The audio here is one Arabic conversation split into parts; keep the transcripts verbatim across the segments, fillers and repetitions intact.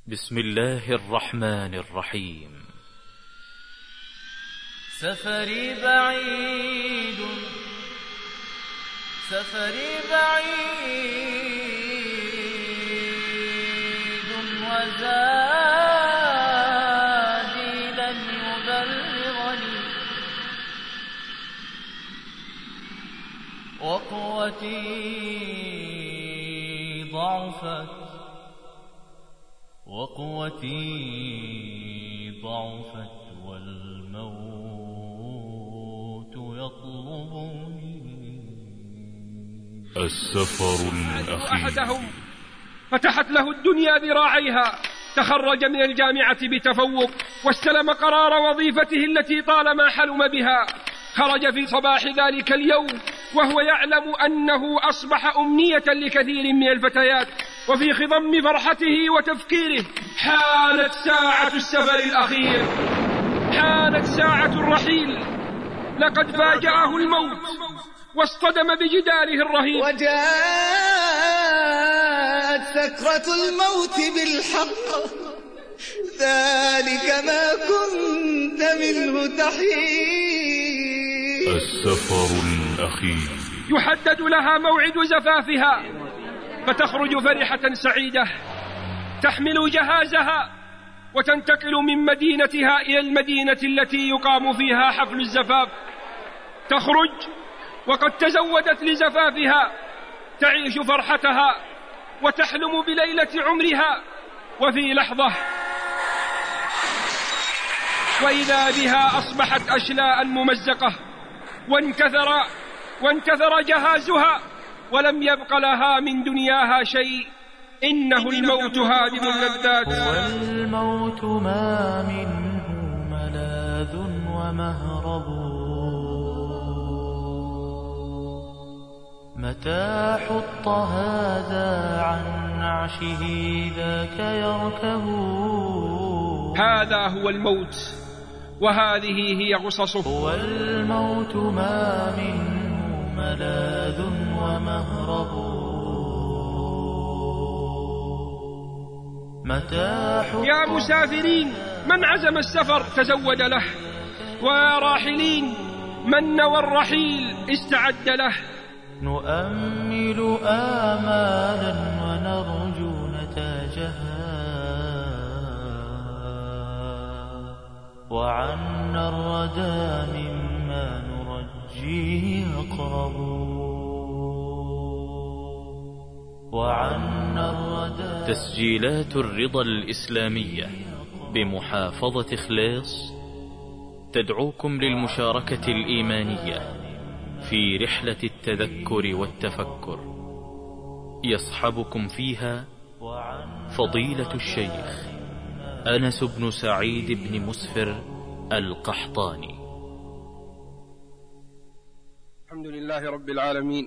بسم الله الرحمن الرحيم. سفري بعيد سفري بعيد وزادي لن يبلغني، وقوتي ضعفت وقوتي ضعفت والموت يطلبني. السفر الأخير. أحدهم فتحت له الدنيا ذراعيها، تخرج من الجامعة بتفوق واستلم قرار وظيفته التي طالما حلم بها. خرج في صباح ذلك اليوم وهو يعلم أنه أصبح أمنية لكثير من الفتيات، وفي خضم فرحته وتفكيره حانت ساعة السفر الأخير، حانت ساعة الرحيل. لقد فاجأه الموت واصطدم بجداره الرهيب، وجاءت سكرة الموت بالحق، ذلك ما كنت منه تحيد. السفر الأخير. يحدد لها موعد زفافها، فتخرج فرحة سعيدة تحمل جهازها وتنتقل من مدينتها إلى المدينة التي يقام فيها حفل الزفاف. تخرج وقد تزودت لزفافها، تعيش فرحتها وتحلم بليلة عمرها، وفي لحظة وإذا بها أصبحت أشلاء ممزقة، وانكثر وانكثر جهازها ولم يبق لها من دنياها شيء. إنه الموت هادم اللذات، والموت ما منه ملاذ ومهرب، متى حط هذا عن عرشه ذاك يركب. هذا هو الموت وهذه هي غصصه. والموت ما منه ملاذ ومهرب، متى حط. يا مسافرين من عزم السفر تزود له، ويا راحلين من نوى الرحيل استعد له. نؤمل آمالا ونرجو نتاجها، وعنا الردى مما نرجيه أقرب، وعنا الردى. تسجيلات الرضا الإسلامية بمحافظة خليص تدعوكم للمشاركة الإيمانية في رحلة التذكر والتفكر. يصحبكم فيها فضيلة الشيخ أنس بن سعيد بن مسفر القحطاني. الحمد لله رب العالمين،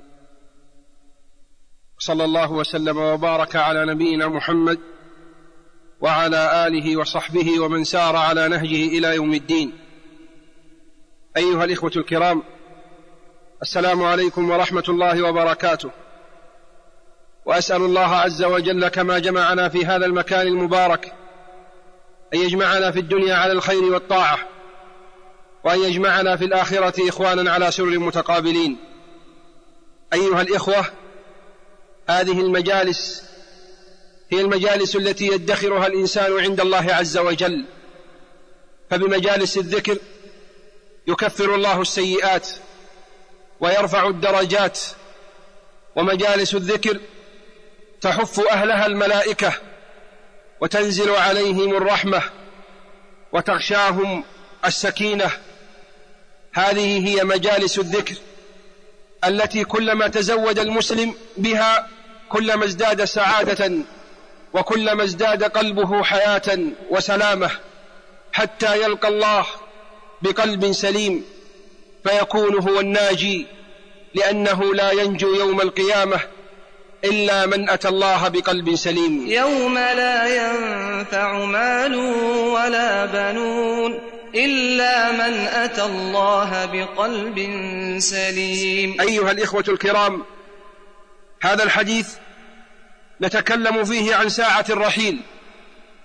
صلى الله وسلم وبارك على نبينا محمد وعلى آله وصحبه ومن سار على نهجه إلى يوم الدين. أيها الإخوة الكرام، السلام عليكم ورحمة الله وبركاته، وأسأل الله عز وجل كما جمعنا في هذا المكان المبارك أن يجمعنا في الدنيا على الخير والطاعة، وأن يجمعنا في الآخرة إخوانا على سرر متقابلين. أيها الإخوة، هذه المجالس هي المجالس التي يدخرها الإنسان عند الله عز وجل، فبمجالس الذكر يكفر الله السيئات ويرفع الدرجات، ومجالس الذكر تحف أهلها الملائكة وتنزل عليهم الرحمة وتغشاهم السكينة. هذه هي مجالس الذكر التي كلما تزود المسلم بها كلما ازداد سعادة، وكلما ازداد قلبه حياة وسلامة، حتى يلقى الله بقلب سليم فيكون هو الناجي، لأنه لا ينجو يوم القيامة إلا من أتى الله بقلب سليم. يوم لا ينفع مال ولا بنون إلا من أتى الله بقلب سليم. أيها الإخوة الكرام، هذا الحديث نتكلم فيه عن ساعة الرحيل،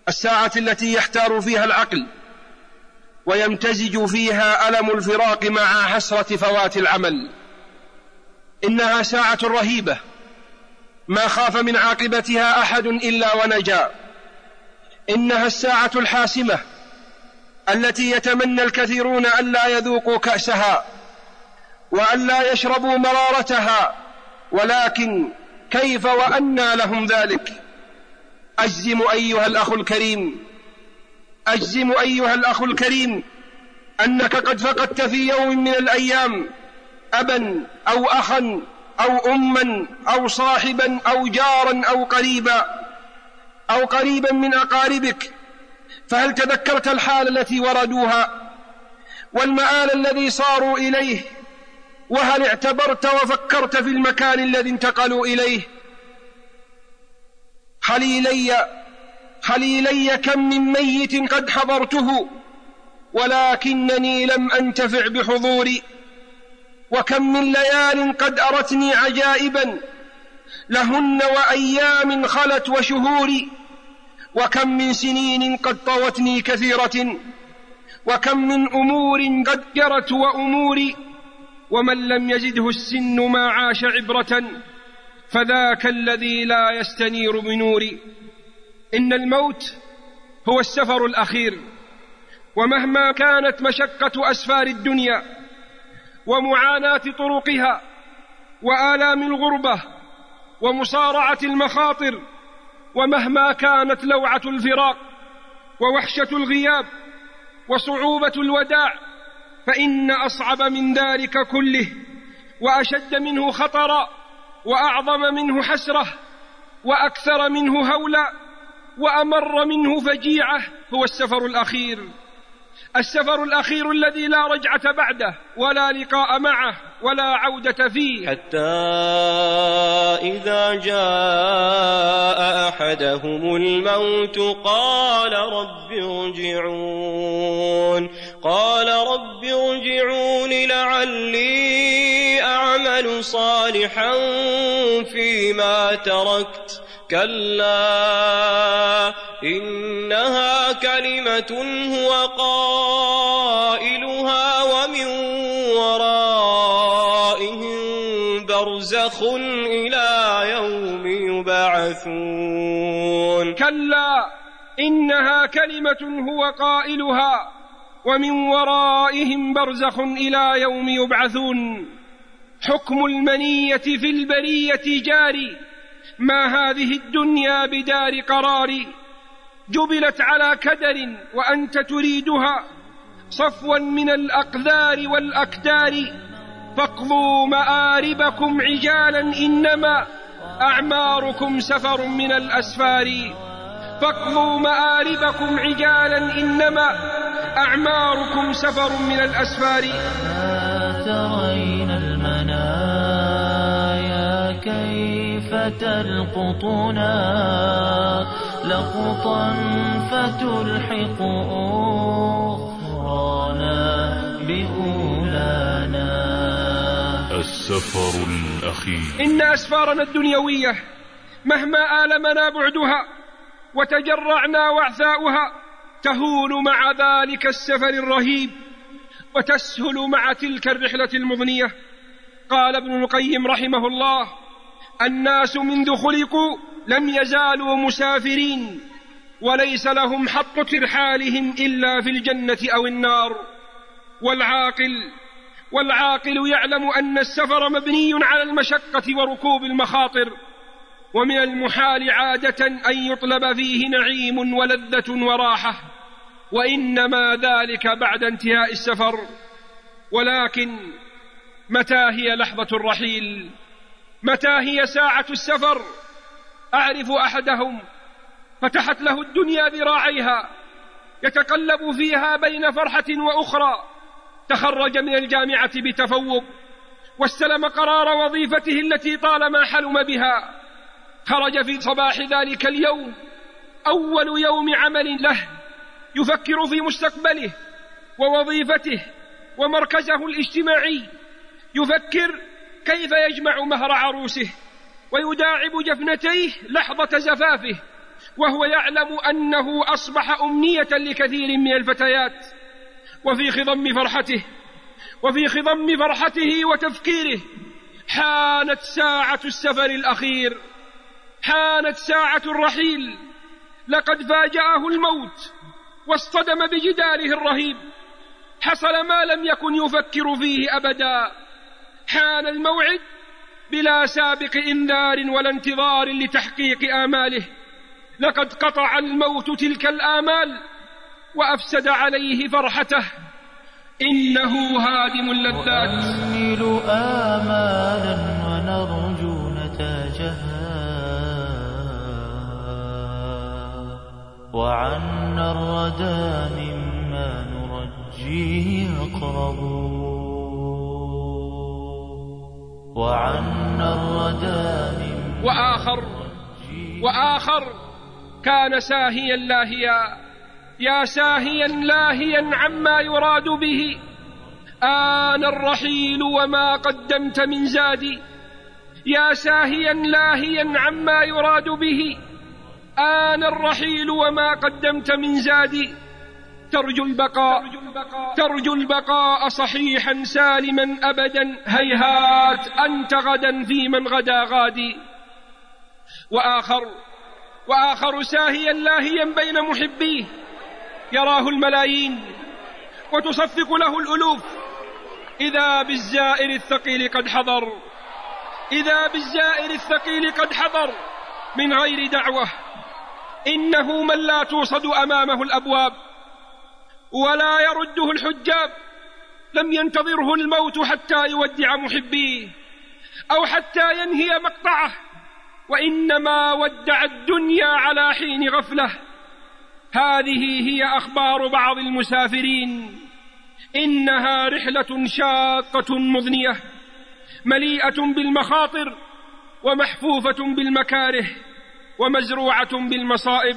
الساعة التي يحتار فيها العقل ويمتزج فيها ألم الفراق مع حسرة فوات العمل. إنها ساعة رهيبة ما خاف من عاقبتها أحد إلا ونجا. إنها الساعة الحاسمة التي يتمنى الكثيرون ألا يذوقوا كأسها وألا يشربوا مرارتها، ولكن كيف وأنى لهم ذلك؟ أجزم أيها الأخ الكريم أجزم أيها الأخ الكريم أنك قد فقدت في يوم من الأيام أبا أو أخا أو أما أو صاحبا أو جارا أو قريبا أو قريبا من أقاربك، فهل تذكرت الحال التي وردوها والمآل الذي صاروا إليه؟ وهل اعتبرت وفكرت في المكان الذي انتقلوا إليه؟ خليلي خليلي كم من ميت قد حضرته ولكنني لم أنتفع بحضوري، وكم من ليال قد أرتني عجائبا لهن وأيام خلت وشهور، وكم من سنين قد طوتني كثيرة، وكم من أمور قد جرت وأموري، ومن لم يزده السن ما عاش عبرة فذاك الذي لا يستنير بنوري. إن الموت هو السفر الأخير، ومهما كانت مشقة أسفار الدنيا ومعاناة طرقها وآلام الغربة ومصارعة المخاطر، ومهما كانت لوعة الفراق ووحشة الغياب وصعوبة الوداع، فإن أصعب من ذلك كله وأشد منه خطرا وأعظم منه حسرة وأكثر منه هولا وأمر منه فجيعة هو السفر الأخير. السفر الأخير الذي لا رجعة بعده ولا لقاء معه ولا عودة فيه، حتى إذا جاء أحدهم الموت قال رب ارجعون قال رب ارجعون لعلي أعمل صالحا فيما تركت كلا إنها كلمة هو قائلها ومن ورائهم برزخ إلى يوم يبعثون. كلا إنها كلمة هو قائلها ومن ورائهم برزخ إلى يوم يبعثون. حكم المنية في البرية جاري، ما هذه الدنيا بدار قرار، جبلت على كدر وأنت تريدها صفوا من الأقذار والأكدار، فاقضوا مآربكم عجالا إنما أعماركم سفر من الأسفار، فاقضوا مآربكم عجالا إنما أعماركم سفر من الأسفار. ما ترين المنايا كيف تلقطنا لقطا فتلحق أخرانا بأولانا. السفر الأخير. إن أسفارنا الدنيوية مهما آلمنا بعدها وتجرعنا وعثاؤها تهون مع ذلك السفر الرهيب وتسهل مع تلك الرحلة المضنية. قال ابن القيم رحمه الله: الناس منذ خلقوا لم يزالوا مسافرين وليس لهم حق ترحالهم إلا في الجنة أو النار. والعاقل والعاقل يعلم أن السفر مبني على المشقة وركوب المخاطر، ومن المحال عادة أن يطلب فيه نعيم ولذة وراحة، وإنما ذلك بعد انتهاء السفر. ولكن متى هي لحظة الرحيل؟ متى هي ساعة السفر؟ أعرف أحدهم فتحت له الدنيا ذراعيها يتقلب فيها بين فرحة وأخرى. تخرج من الجامعة بتفوق واستلم قرار وظيفته التي طالما حلم بها. خرج في صباح ذلك اليوم أول يوم عمل له، يفكر في مستقبله ووظيفته ومركزه الاجتماعي، يفكر كيف يجمع مهر عروسه ويداعب جفنتيه لحظة زفافه، وهو يعلم أنه أصبح أمنية لكثير من الفتيات. وفي خضم فرحته وفي خضم فرحته وتفكيره حانت ساعة السفر الأخير، حانت ساعة الرحيل. لقد فاجأه الموت واصطدم بجداره الرهيب، حصل ما لم يكن يفكر فيه أبدا. حان الموعد بلا سابق إنذار ولا انتظار لتحقيق آماله. لقد قطع الموت تلك الآمال وأفسد عليه فرحته. إنه هادم اللذات. نؤمل آمالا ونرجو نتاجها، وعنا الردى مما نرجيه أقرب، وعنا الردى مما وآخر وآخر كان ساهيا لاهيا، يا ساهيا لاهيا عما يراد به. آن الرحيل وما قدمت من زادي، يا ساهيا لاهيا عما يراد به. آن الرحيل وما قدمت من زادي. ترجو البقاء ترجو البقاء صحيحا سالما أبدا، هيهات أنت غدا في من غدا غادي. وآخر وآخر ساهيا لاهيا بين محبيه، يراه الملايين وتصفق له الألوف، إذا بالزائر الثقيل قد حضر، إذا بالزائر الثقيل قد حضر من غير دعوة. إنه من لا توصد أمامه الأبواب ولا يرده الحجاب، لم ينتظره الموت حتى يودع محبيه أو حتى ينهي مقطعه، وإنما ودع الدنيا على حين غفلة. هذه هي أخبار بعض المسافرين. إنها رحلة شاقة مضنية، مليئة بالمخاطر ومحفوفة بالمكاره ومزروعة بالمصائب.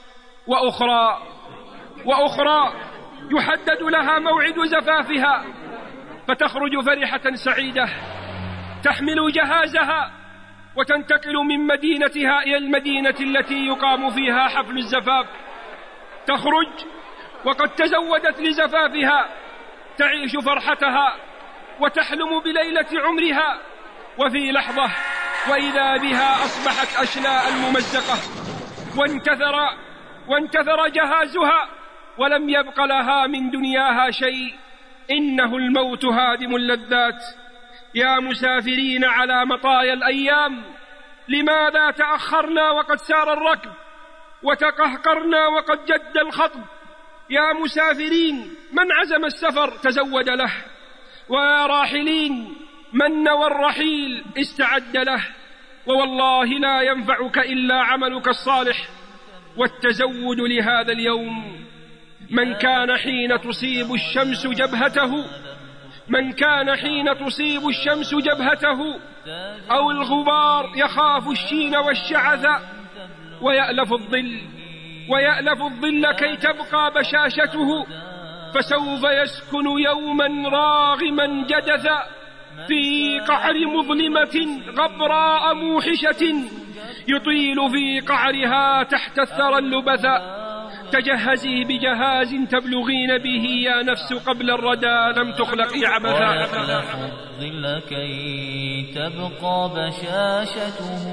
وأخرى وأخرى يحدد لها موعد زفافها، فتخرج فرحة سعيدة تحمل جهازها وتنتقل من مدينتها إلى المدينة التي يقام فيها حفل الزفاف. تخرج وقد تزودت لزفافها، تعيش فرحتها وتحلم بليلة عمرها، وفي لحظة وإذا بها أصبحت أشلاء ممزقة، وانتثر وانتثر جهازها ولم يبق لها من دنياها شيء. إنه الموت هادم اللذات. يا مسافرين على مطايا الأيام، لماذا تأخرنا وقد سار الركب، وتقهقرنا وقد جد الخطب؟ يا مسافرين، من عزم السفر تزود له، ويا راحلين من نوى الرحيل استعد له. ووالله لا ينفعك إلا عملك الصالح والتزود لهذا اليوم. من كان حين تصيب الشمس جبهته من كان حين تصيب الشمس جبهته أو الغبار يخاف الشين والشعث، ويألف الظل ويألف الظل كي تبقى بشاشته، فسوف يسكن يوما راغما جدثا في قعر مظلمة غبراء موحشة، يطيل في قعرها تحت الثرى اللبثا. تجهزي بجهاز تبلغين به يا نفس قبل الردى، لم تخلقي عبثا. ويألف الظل كي تبقى بشاشته،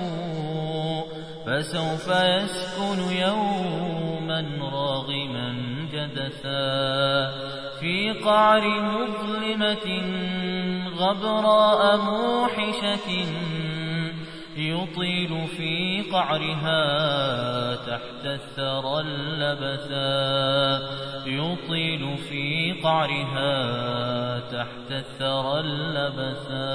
فسوف يسكن يوما راغما جدثا في قعر مظلمة غبراء موحشة، يطيل في قعرها تحت الثرى اللبثا، يطيل في قعرها تحت الثرى اللبثا.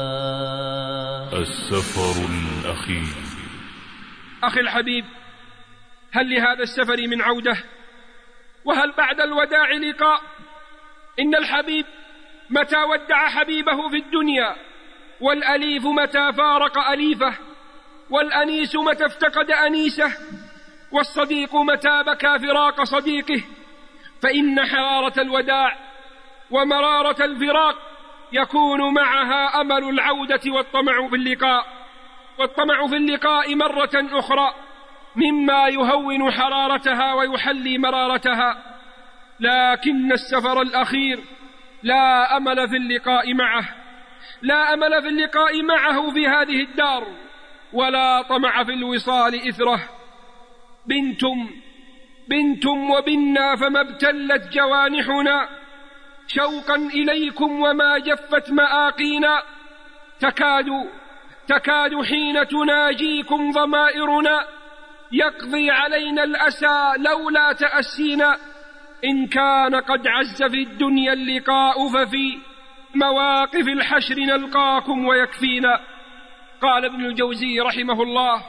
السفر الأخير. أخي الحبيب، هل لهذا السفر من عودة؟ وهل بعد الوداع لقاء؟ إن الحبيب متى ودع حبيبه في الدنيا، والأليف متى فارق أليفه، والأنيس متى افتقد أنيسه، والصديق متى بكى فراق صديقه. فإن حرارة الوداع ومرارة الفراق يكون معها أمل العودة والطمع في اللقاء والطمع في اللقاء مرة أخرى. مما يهون حرارتها ويحلي مرارتها، لكن السفر الأخير لا أمل في اللقاء معه، لا أمل في اللقاء معه في هذه الدار، ولا طمع في الوصال إثره. بنتم بنتم وبنا فما ابتلت جوانحنا شوقا إليكم وما جفت مآقينا، تكاد تكاد حين تناجيكم ضمائرنا يقضي علينا الأسى لولا تأسينا. إن كان قد عز في الدنيا اللقاء ففي مواقف الحشر نلقاكم ويكفينا. قال ابن الجوزي رحمه الله: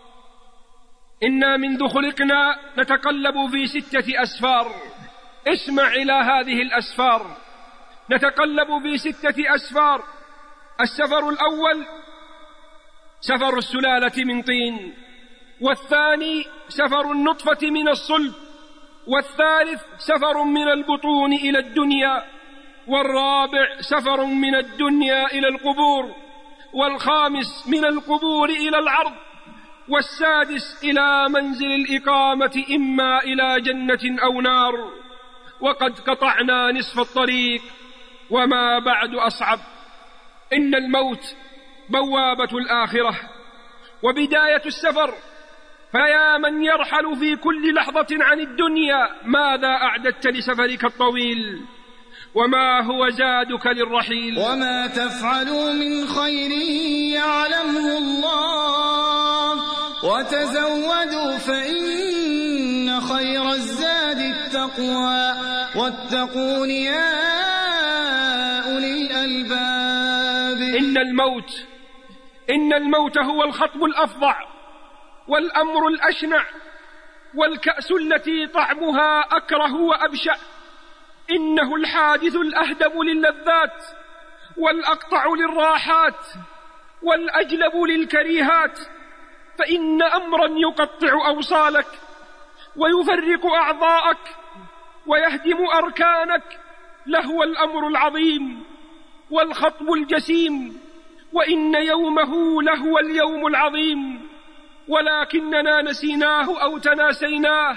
إنا منذ خلقنا نتقلب في ستة أسفار. اسمع إلى هذه الأسفار، نتقلب في ستة أسفار. السفر الأول سفر السلالة من طين، والثاني سفر النطفة من الصلب، والثالث سفر من البطون إلى الدنيا، والرابع سفر من الدنيا إلى القبور، والخامس من القبور إلى العرض، والسادس إلى منزل الإقامة إما إلى جنة أو نار. وقد قطعنا نصف الطريق وما بعد أصعب. إن الموت بوابة الآخرة وبداية السفر، فيا من يرحل في كل لحظة عن الدنيا ماذا أعددت لسفرك الطويل؟ وما هو زادك للرحيل؟ وما تفعلوا من خير يعلمه الله، وتزودوا فإن خير الزاد التقوى، واتقون يا أولي الألباب. إن الموت إن الموت هو الخطب الأفظع والأمر الأشنع والكأس التي طعمها أكره وأبشع. إنه الحادث الأهدب للذات والأقطع للراحات والأجلب للكريهات، فإن أمرا يقطع أوصالك ويفرق أعضاءك ويهدم أركانك لهو الأمر العظيم والخطب الجسيم، وإن يومه لهو اليوم العظيم، ولكننا نسيناه أو تناسيناه،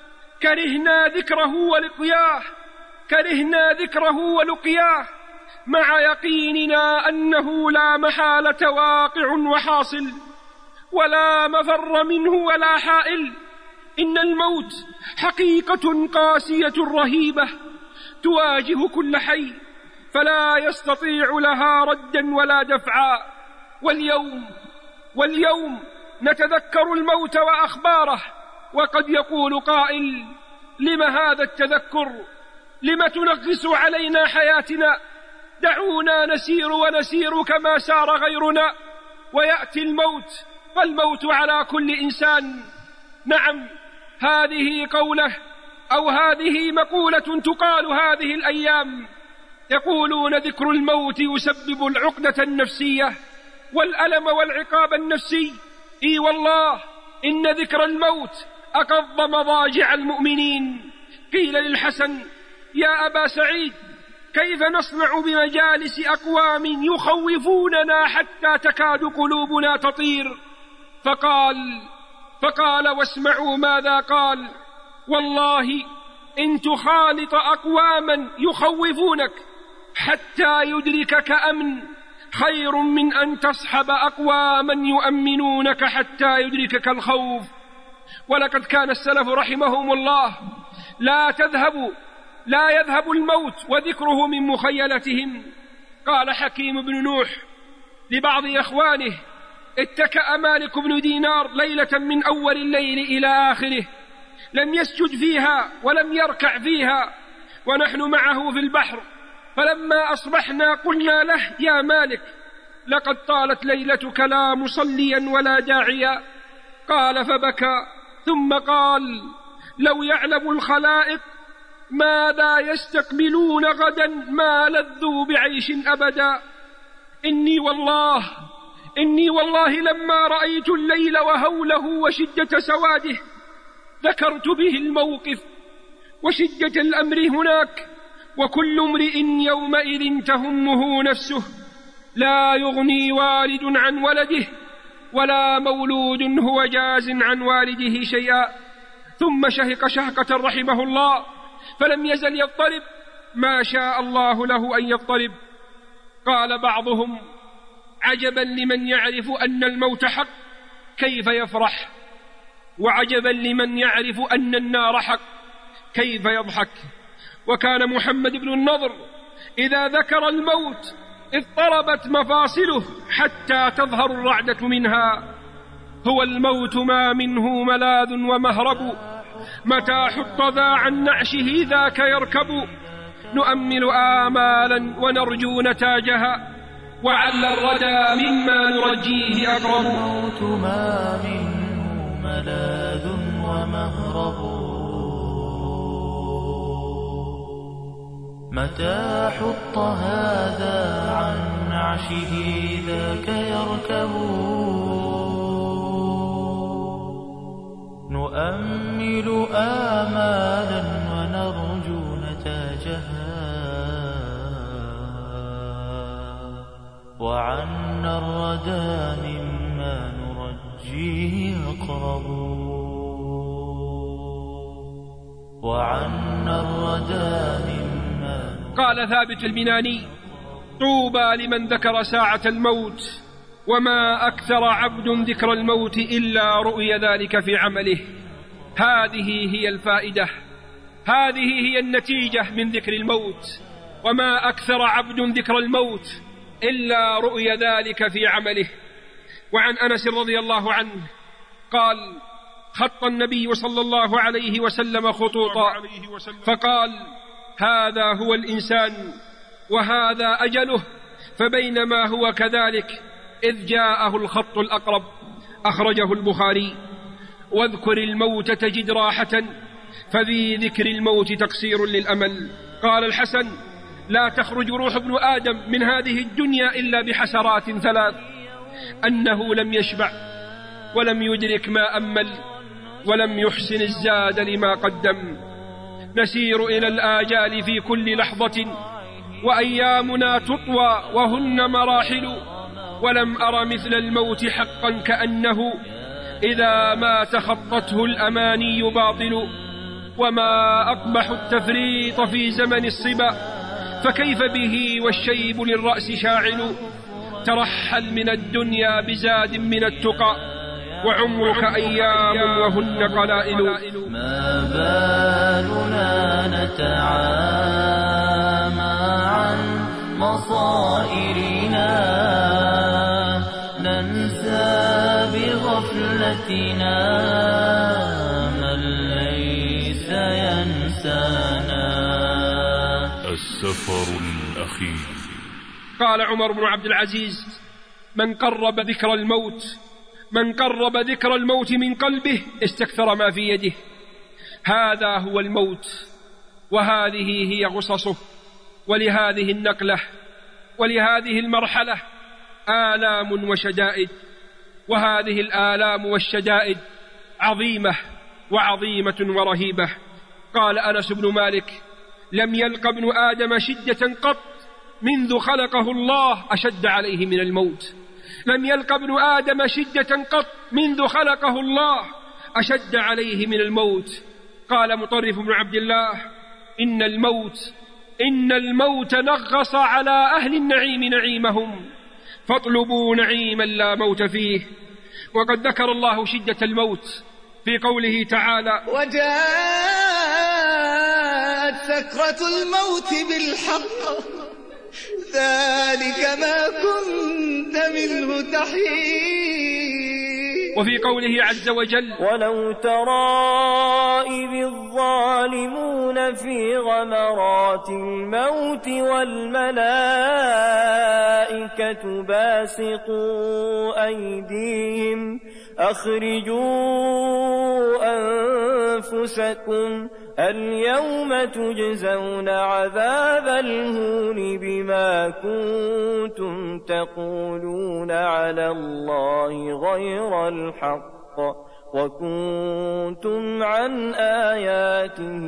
كرهنا ذكره ولقياه كرهنا ذكره ولقياه مع يقيننا أنه لا محالة واقع وحاصل، ولا مفر منه ولا حائل. إن الموت حقيقة قاسية رهيبة تواجه كل حي، فلا يستطيع لها ردا ولا دفعا. واليوم واليوم نتذكر الموت وأخباره، وقد يقول قائل: لم هذا التذكر؟ لم تنغص علينا حياتنا؟ دعونا نسير ونسير كما سار غيرنا، ويأتي الموت، فالموت على كل إنسان. نعم، هذه قولة أو هذه مقولة تقال هذه الأيام، يقولون: ذكر الموت يسبب العقدة النفسية والألم والعقاب النفسي. إي والله، إن ذكر الموت أقض مضاجع المؤمنين. قيل للحسن: يا أبا سعيد، كيف نصنع بمجالس أقوام يخوفوننا حتى تكاد قلوبنا تطير؟ فقال فقال واسمعوا ماذا قال: والله إن تخالط أقواما يخوفونك حتى يدركك أمن خير من أن تصحب أقواما يؤمنونك حتى يدركك الخوف. ولقد كان السلف رحمهم الله لا تذهب لا يذهب الموت وذكره من مخيلتهم. قال حكيم بن نوح لبعض إخوانه: اتكأ مالك بن دينار ليلة من أول الليل إلى آخره، لم يسجد فيها ولم يركع فيها، ونحن معه في البحر، فلما أصبحنا قلنا له: يا مالك، لقد طالت ليلتك لا مصليا ولا داعيا. قال فبكى، ثم قال: لو يعلم الخلائق ماذا يستقبلون غدا ما لذوا بعيش أبدا. إني والله إني والله لما رأيت الليل وهوله وشدة سواده ذكرت به الموقف وشدة الأمر هناك، وكل امرئ يومئذ تهمه نفسه، لا يغني والد عن ولده ولا مولود هو جاز عن والده شيئا. ثم شهق شهقة رحمه الله فلم يزل يضطرب ما شاء الله له أن يضطرب. قال بعضهم: عجبا لمن يعرف أن الموت حق كيف يفرح، وعجبا لمن يعرف أن النار حق كيف يضحك. وكان محمد بن النضر إذا ذكر الموت اضطربت مفاصله حتى تظهر الرعدة منها. هو الموت ما منه ملاذ ومهرب، متى حط ذا عن نعشه ذاك يركب. نؤمل آمالا ونرجو نتاجها، وعل الردى مما نرجيه أقرب. الموت ما منه ملاذ ومهرب، متى حط هذا عن نعشه ذاك يركب. نؤمل آمالا ونرجو نتاجها، وعنا الردى مما نرجيه أقرب، وعنا الردى مما. قال ثابت البناني: طوبى لمن ذكر ساعة الموت، وما أكثر عبد ذكر الموت إلا رؤي ذلك في عمله. هذه هي الفائدة، هذه هي النتيجة من ذكر الموت. وما أكثر عبد ذكر الموت إلا رؤي ذلك في عمله. وعن أنس رضي الله عنه قال: خط النبي صلى الله عليه وسلم خطوطا فقال: هذا هو الإنسان وهذا أجله. فبينما هو كذلك إذ جاءه الخط الأقرب. أخرجه البخاري. واذكر الموت تجد راحة، فذي ذكر الموت تقصير للأمل. قال الحسن: لا تخرج روح ابن آدم من هذه الدنيا إلا بحسرات ثلاث: أنه لم يشبع، ولم يدرك ما أمل، ولم يحسن الزاد لما قدم. نسير إلى الآجال في كل لحظة، وأيامنا تطوى وهن مراحل. ولم أر مثل الموت حقا كأنه إذا ما تخطته الأماني باطل. وما أقبح التفريط في زمن الصبا، فكيف به والشيب للرأس شاعل. ترحل من الدنيا بزاد من التقى، وعمرك أيام وهن قلائل. ما بالنا نتعامى عن مصائرنا، ننسى بغفلتنا من ليس ينسانا. السفر الأخير. قال عمر بن عبد العزيز: من قرب ذكر الموت من قرب ذكر الموت من قلبه استكثر ما في يده. هذا هو الموت، وهذه هي غصصه. ولهذه النقلة ولهذه المرحلة آلام وشدائد، وهذه الآلام والشدائد عظيمة وعظيمة ورهيبة. قال أنس بن مالك: لم يلق ابن آدم شدة قط منذ خلقه الله أشد عليه من الموت. لم يلق ابن آدم شدة قط منذ خلقه الله أشد عليه من الموت. قال مطرف بن عبد الله: إن الموت إن الموت نغص على أهل النعيم نعيمهم، فاطلبوا نعيما لا موت فيه. وقد ذكر الله شدة الموت في قوله تعالى: وجاءت سكرة الموت بالحق، ذلك ما كنت منه تحيد. وفي قوله عز وجل: ولو ترى إذ الظالمون في غمرات الموت والملائكة باسطوا أيديهم أخرجوا أنفسكم اليوم تجزون عذاب الهون بما كنتم تقولون على الله غير الحق وكنتم عن آياته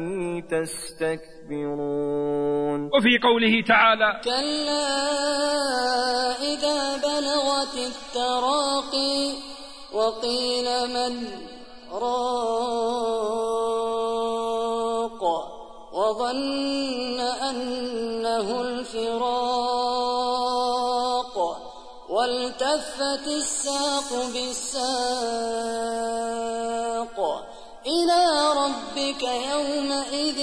تستكبرون. وفي قوله تعالى: كلا إذا بلغت التراقي وقيل من راق وظن أنه الفراق والتفت الساق بالساق إلى ربك يومئذ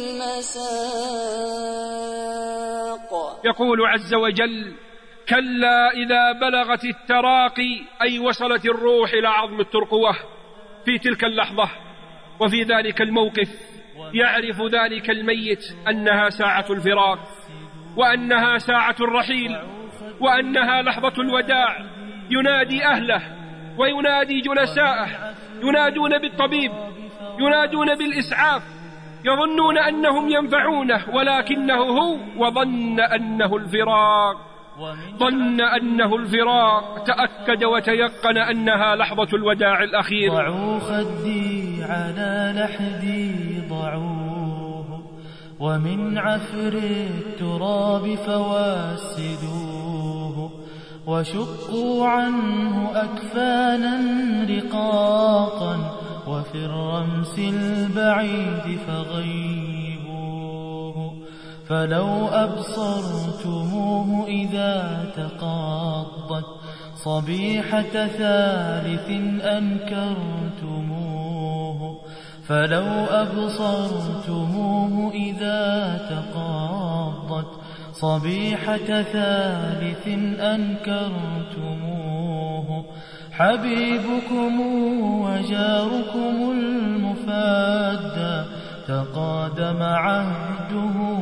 المساق. يقول عز وجل: كلا إذا بلغت التراقي، أي وصلت الروح إلى عظم الترقوة في تلك اللحظة وفي ذلك الموقف، يعرف ذلك الميت أنها ساعة الفراق، وأنها ساعة الرحيل، وأنها لحظة الوداع. ينادي أهله وينادي جلساءه، ينادون بالطبيب، ينادون بالإسعاف، يظنون أنهم ينفعونه، ولكنه هو وظن أنه الفراق، ظن أنه الفراق، تأكد وتيقن أنها لحظة الوداع الأخير. ضعوا خدي على لحدي ضعوه، ومن عفر التراب فواسدوه، وشقوا عنه أكفانا رقاقا، وفي الرمس البعيد فغيبوه. فلو أبصرتموه إذا تقاضت صبيحة ثالث أنكرتموه، فلو أبصرتموه إذا تقاضت صبيحة ثالث أنكرتموه. حبيبكم وجاركم المفادى تقادم عهده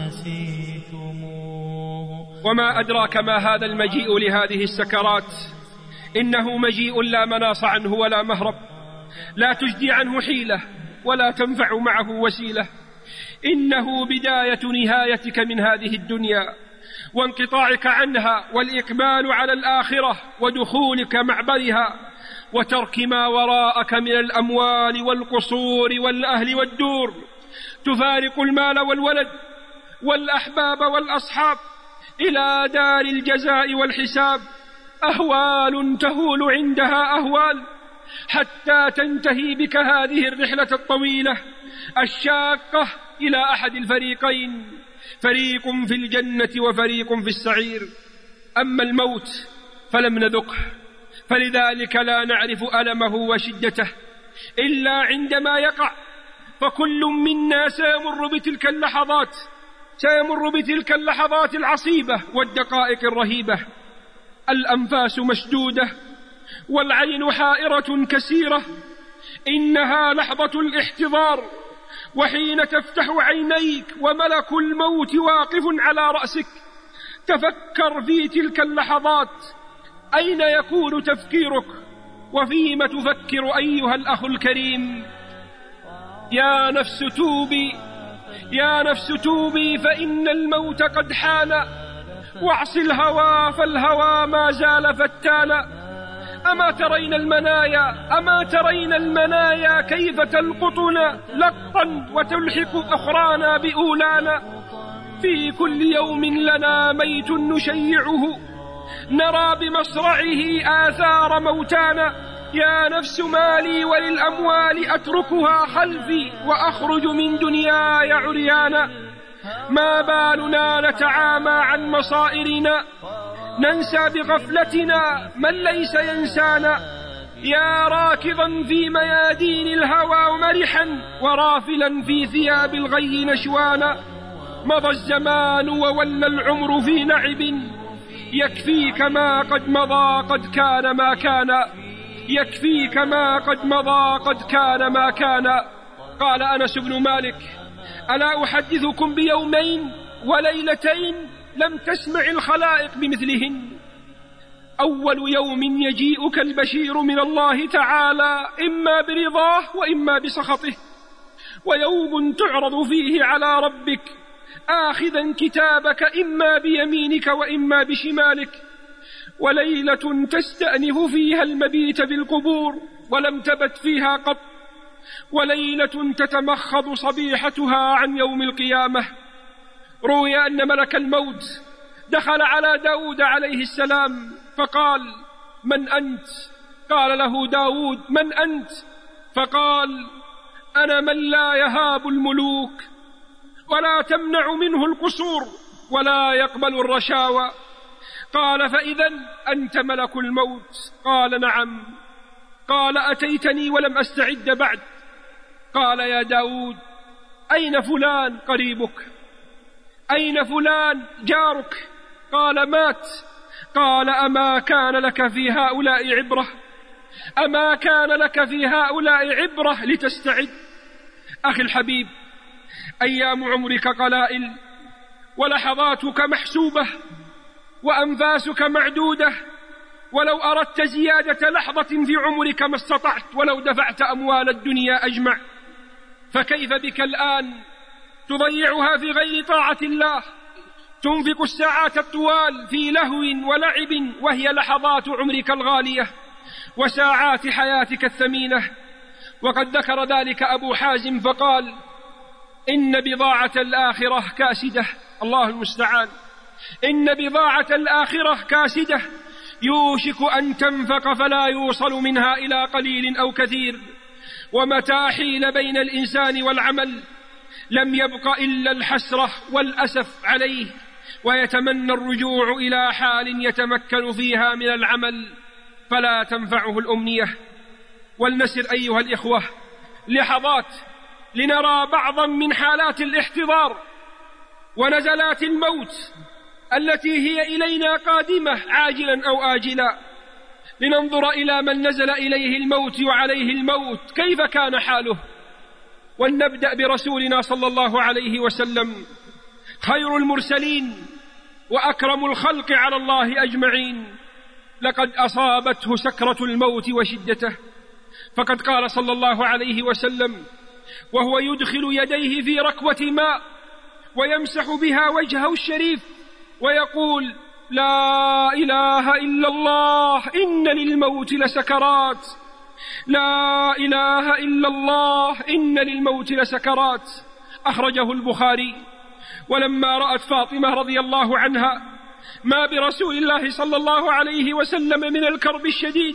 فنسيتموه. وما أدراك ما هذا المجيء لهذه السكرات؟ إنه مجيء لا مناص عنه ولا مهرب، لا تجدي عنه حيلة ولا تنفع معه وسيلة. إنه بداية نهايتك من هذه الدنيا وانقطاعك عنها، والإقبال على الآخرة ودخولك معبرها، وترك ما وراءك من الأموال والقصور والأهل والدور. تفارق المال والولد والأحباب والأصحاب إلى دار الجزاء والحساب. أهوال تهول عندها أهوال، حتى تنتهي بك هذه الرحلة الطويلة الشاقة إلى أحد الفريقين، فريق في الجنة وفريق في السعير. أما الموت فلم نذقه، فلذلك لا نعرف ألمه وشدته إلا عندما يقع. فكل منا سيمر بتلك اللحظات، سيمر بتلك اللحظات العصيبة والدقائق الرهيبة. الأنفاس مشدودة والعين حائرة كسيرة. إنها لحظة الاحتضار، وحين تفتح عينيك وملك الموت واقف على رأسك تفكر في تلك اللحظات، أين يكون تفكيرك وفيما تفكر أيها الأخ الكريم؟ يا نفس توبي، يا نفس توبي، فإن الموت قد حان، واعص الهوى فالهوى ما زال فتانا. أما ترين المنايا، أما ترين المنايا كيف تلقطنا لقطا وتلحق أخرانا بأولانا. في كل يوم لنا ميت نشيعه، نرى بمصرعه آثار موتانا. يا نفس مالي وللأموال أتركها خلفي، وأخرج من دنياي عريانا. ما بالنا نتعامى عن مصائرنا، ننسى بغفلتنا من ليس ينسانا. يا راكضا في ميادين الهوى مرحا، ورافلا في ثياب الغي نشوانا. مضى الزمان وولى العمر في لعب، يكفيك ما قد مضى قد كان ما كان، يكفيك ما قد مضى قد كان ما كان. قال أنس بن مالك: ألا أحدثكم بيومين وليلتين لم تسمع الخلائق بمثلهن. أول يوم يجيئك البشير من الله تعالى إما برضاه وإما بسخطه، ويوم تعرض فيه على ربك آخذا كتابك إما بيمينك وإما بشمالك، وليلة تستأنف فيها المبيت بالقبور ولم تبت فيها قط، وليلة تتمخض صبيحتها عن يوم القيامة. روي أن ملك الموت دخل على داود عليه السلام فقال: من أنت؟ قال له داود: من أنت؟ فقال: أنا من لا يهاب الملوك ولا تمنع منه القصور ولا يقبل الرشاوى. قال: فإذن أنت ملك الموت؟ قال: نعم. قال: أتيتني ولم أستعد بعد. قال: يا داود، أين فلان قريبك؟ أين فلان جارك؟ قال: مات. قال: أما كان لك في هؤلاء عبرة؟ أما كان لك في هؤلاء عبرة لتستعد؟ أخي الحبيب، أيام عمرك قلائل ولحظاتك محسوبة وأنفاسك معدودة، ولو أردت زيادة لحظة في عمرك ما استطعت ولو دفعت أموال الدنيا أجمع. فكيف بك الآن تضيعها في غير طاعة الله، تنفق الساعات الطوال في لهو ولعب وهي لحظات عمرك الغالية وساعات حياتك الثمينة؟ وقد ذكر ذلك أبو حازم فقال: إن بضاعة الآخرة كاسدة. الله المستعان. إن بضاعة الآخرة كاسدة يوشك أن تنفق فلا يوصل منها إلى قليل أو كثير، ومتى حيل بين الإنسان والعمل لم يبق إلا الحسرة والأسف عليه، ويتمنى الرجوع إلى حال يتمكن فيها من العمل فلا تنفعه الأمنية. ولنسر أيها الإخوة لحظات لنرى بعضا من حالات الاحتضار ونزلات الموت التي هي إلينا قادمة عاجلا أو آجلا، لننظر إلى من نزل إليه الموت وعليه الموت كيف كان حاله. ولنبدأ برسولنا صلى الله عليه وسلم، خير المرسلين وأكرم الخلق على الله أجمعين، لقد أصابته سكرة الموت وشدته. فقد قال صلى الله عليه وسلم وهو يدخل يديه في ركوة ماء ويمسح بها وجهه الشريف ويقول: لا إله إلا الله، إن للموت لسكرات، لا إله إلا الله، إن للموت لسكرات. أخرجه البخاري. ولما رأت فاطمة رضي الله عنها ما برسول الله صلى الله عليه وسلم من الكرب الشديد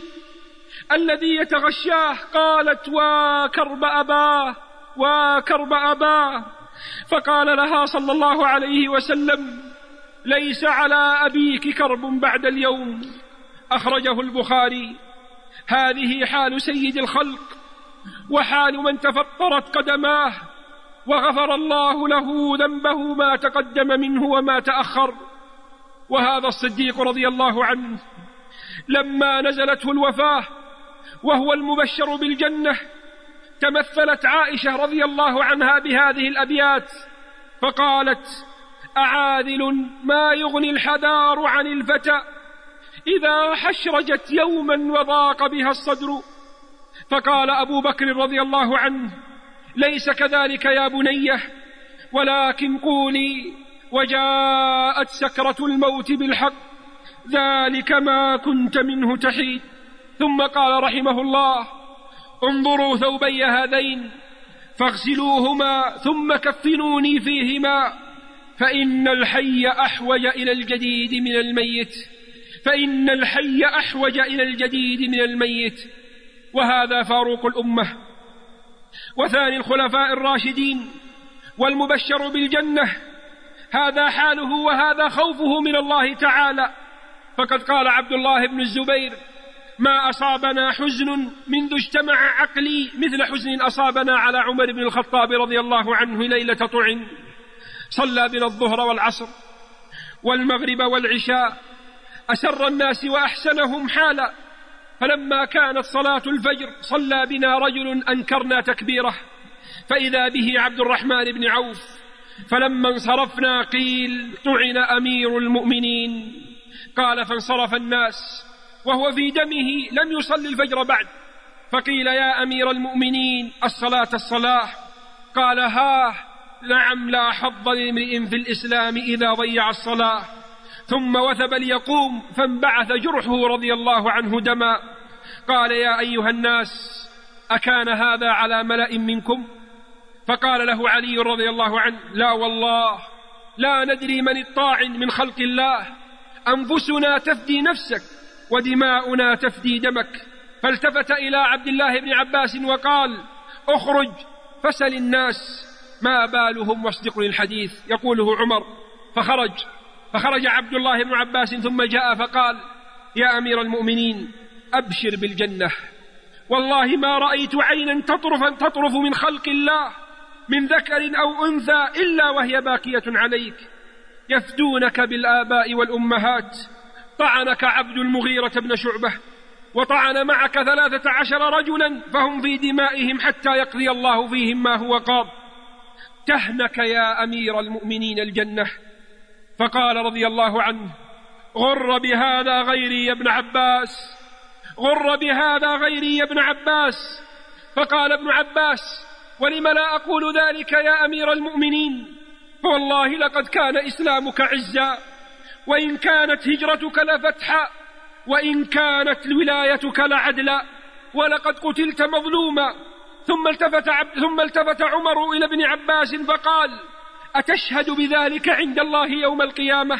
الذي يتغشاه قالت: وكرب أباه، وكرب أباه. فقال لها صلى الله عليه وسلم: ليس على أبيك كرب بعد اليوم. أخرجه البخاري. هذه حال سيد الخلق وحال من تفطرت قدماه وغفر الله له ذنبه ما تقدم منه وما تأخر. وهذا الصديق رضي الله عنه لما نزلته الوفاة وهو المبشر بالجنة تمثلت عائشة رضي الله عنها بهذه الأبيات فقالت: أعاذل ما يغني الحذار عن الفتى إذا حشرجت يوما وضاق بها الصدر. فقال أبو بكر رضي الله عنه: ليس كذلك يا بنيه، ولكن قولي: وجاءت سكرة الموت بالحق، ذلك ما كنت منه تحيد. ثم قال رحمه الله: انظروا ثوبي هذين فاغسلوهما ثم كفنوني فيهما، فإن الحي أحوج إلى الجديد من الميت، فإن الحي أحوج إلى الجديد من الميت. وهذا فاروق الأمة وثاني الخلفاء الراشدين والمبشر بالجنة، هذا حاله وهذا خوفه من الله تعالى. فقد قال عبد الله بن الزبير: ما أصابنا حزن منذ اجتمع عقلي مثل حزن أصابنا على عمر بن الخطاب رضي الله عنه ليلة طعن، صلى بنا الظهر والعصر والمغرب والعشاء، أسر الناس وأحسنهم حالا، فلما كانت صلاة الفجر صلى بنا رجل أنكرنا تكبيره، فإذا به عبد الرحمن بن عوف، فلما انصرفنا قيل: طعن أمير المؤمنين. قال: فانصرف الناس وهو في دمه لم يصلي الفجر بعد، فقيل: يا أمير المؤمنين الصلاة الصلاة. قال: ها نعم، لا حظ لامرئ في الإسلام إذا ضيع الصلاة. ثم وثب ليقوم فانبعث جرحه رضي الله عنه دما. قال: يا أيها الناس، أكان هذا على ملأ منكم؟ فقال له علي رضي الله عنه: لا والله، لا ندري من الطاعن من خلق الله، أنفسنا تفدي نفسك ودماؤنا تفدي دمك. فالتفت إلى عبد الله بن عباس وقال: اخرج فسل الناس ما بالهم واصدقوا الحديث يقوله عمر. فخرج فخرج عبد الله بن عباس ثم جاء فقال: يا أمير المؤمنين أبشر بالجنة، والله ما رأيت عينا تطرف, تطرف من خلق الله من ذكر أو أنثى إلا وهي باكية عليك، يفدونك بالآباء والأمهات. طعنك عبد المغيرة بن شعبة، وطعن معك ثلاثة عشر رجلا فهم في دمائهم حتى يقضي الله فيهم ما هو قاض. تهنك يا أمير المؤمنين الجنة. فقال رضي الله عنه: غر بهذا غيري يا ابن عباس، غر بهذا غيري يا ابن عباس. فقال ابن عباس: ولم لا أقول ذلك يا أمير المؤمنين؟ فوالله لقد كان إسلامك عزا، وإن كانت هجرتك لفتحا، وإن كانت ولايتك لعدلا، ولقد قتلت مظلوما. ثم التفت, عب ثم التفت عمر إلى ابن عباس فقال: أتشهد بذلك عند الله يوم القيامة؟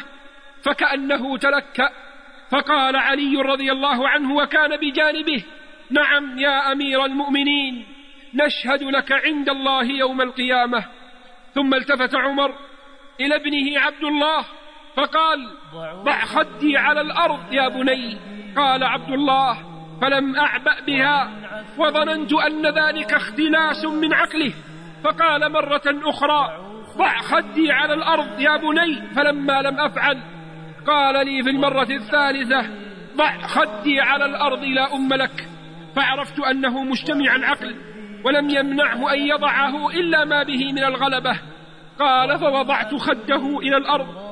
فكأنه تلكأ. فقال علي رضي الله عنه وكان بجانبه: نعم يا أمير المؤمنين، نشهد لك عند الله يوم القيامة. ثم التفت عمر إلى ابنه عبد الله فقال: ضع خدي على الأرض يا بني. قال عبد الله: فلم أعبأ بها، وظننت أن ذلك اختلاس من عقله. فقال مرة أخرى: ضع خدي على الأرض يا بني. فلما لم أفعل قال لي في المرة الثالثة: ضع خدي على الأرض لا أم لك. فعرفت أنه مجتمع عقل، ولم يمنعه أن يضعه إلا ما به من الغلبة. قال: فوضعت خده إلى الأرض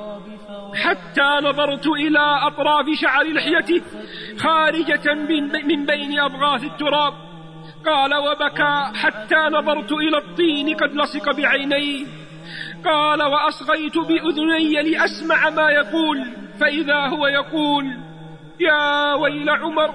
حتى نظرت إلى أطراف شعر لحيته خارجة من بين أضغاث التراب. قال: وبكى حتى نظرت إلى الطين قد لصق بعينيه. قال: وأصغيت بأذني لأسمع ما يقول، فإذا هو يقول: يا ويل عمر،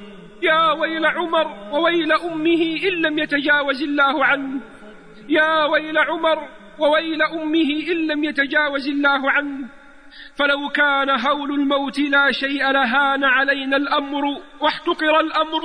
يا ويل عمر، وويل أمه إن لم يتجاوز الله عنه، يا ويل عمر، وويل أمه إن لم يتجاوز الله عنه. فلو كان هول الموت لا شيء لهان علينا الأمر واحتقر الأمر،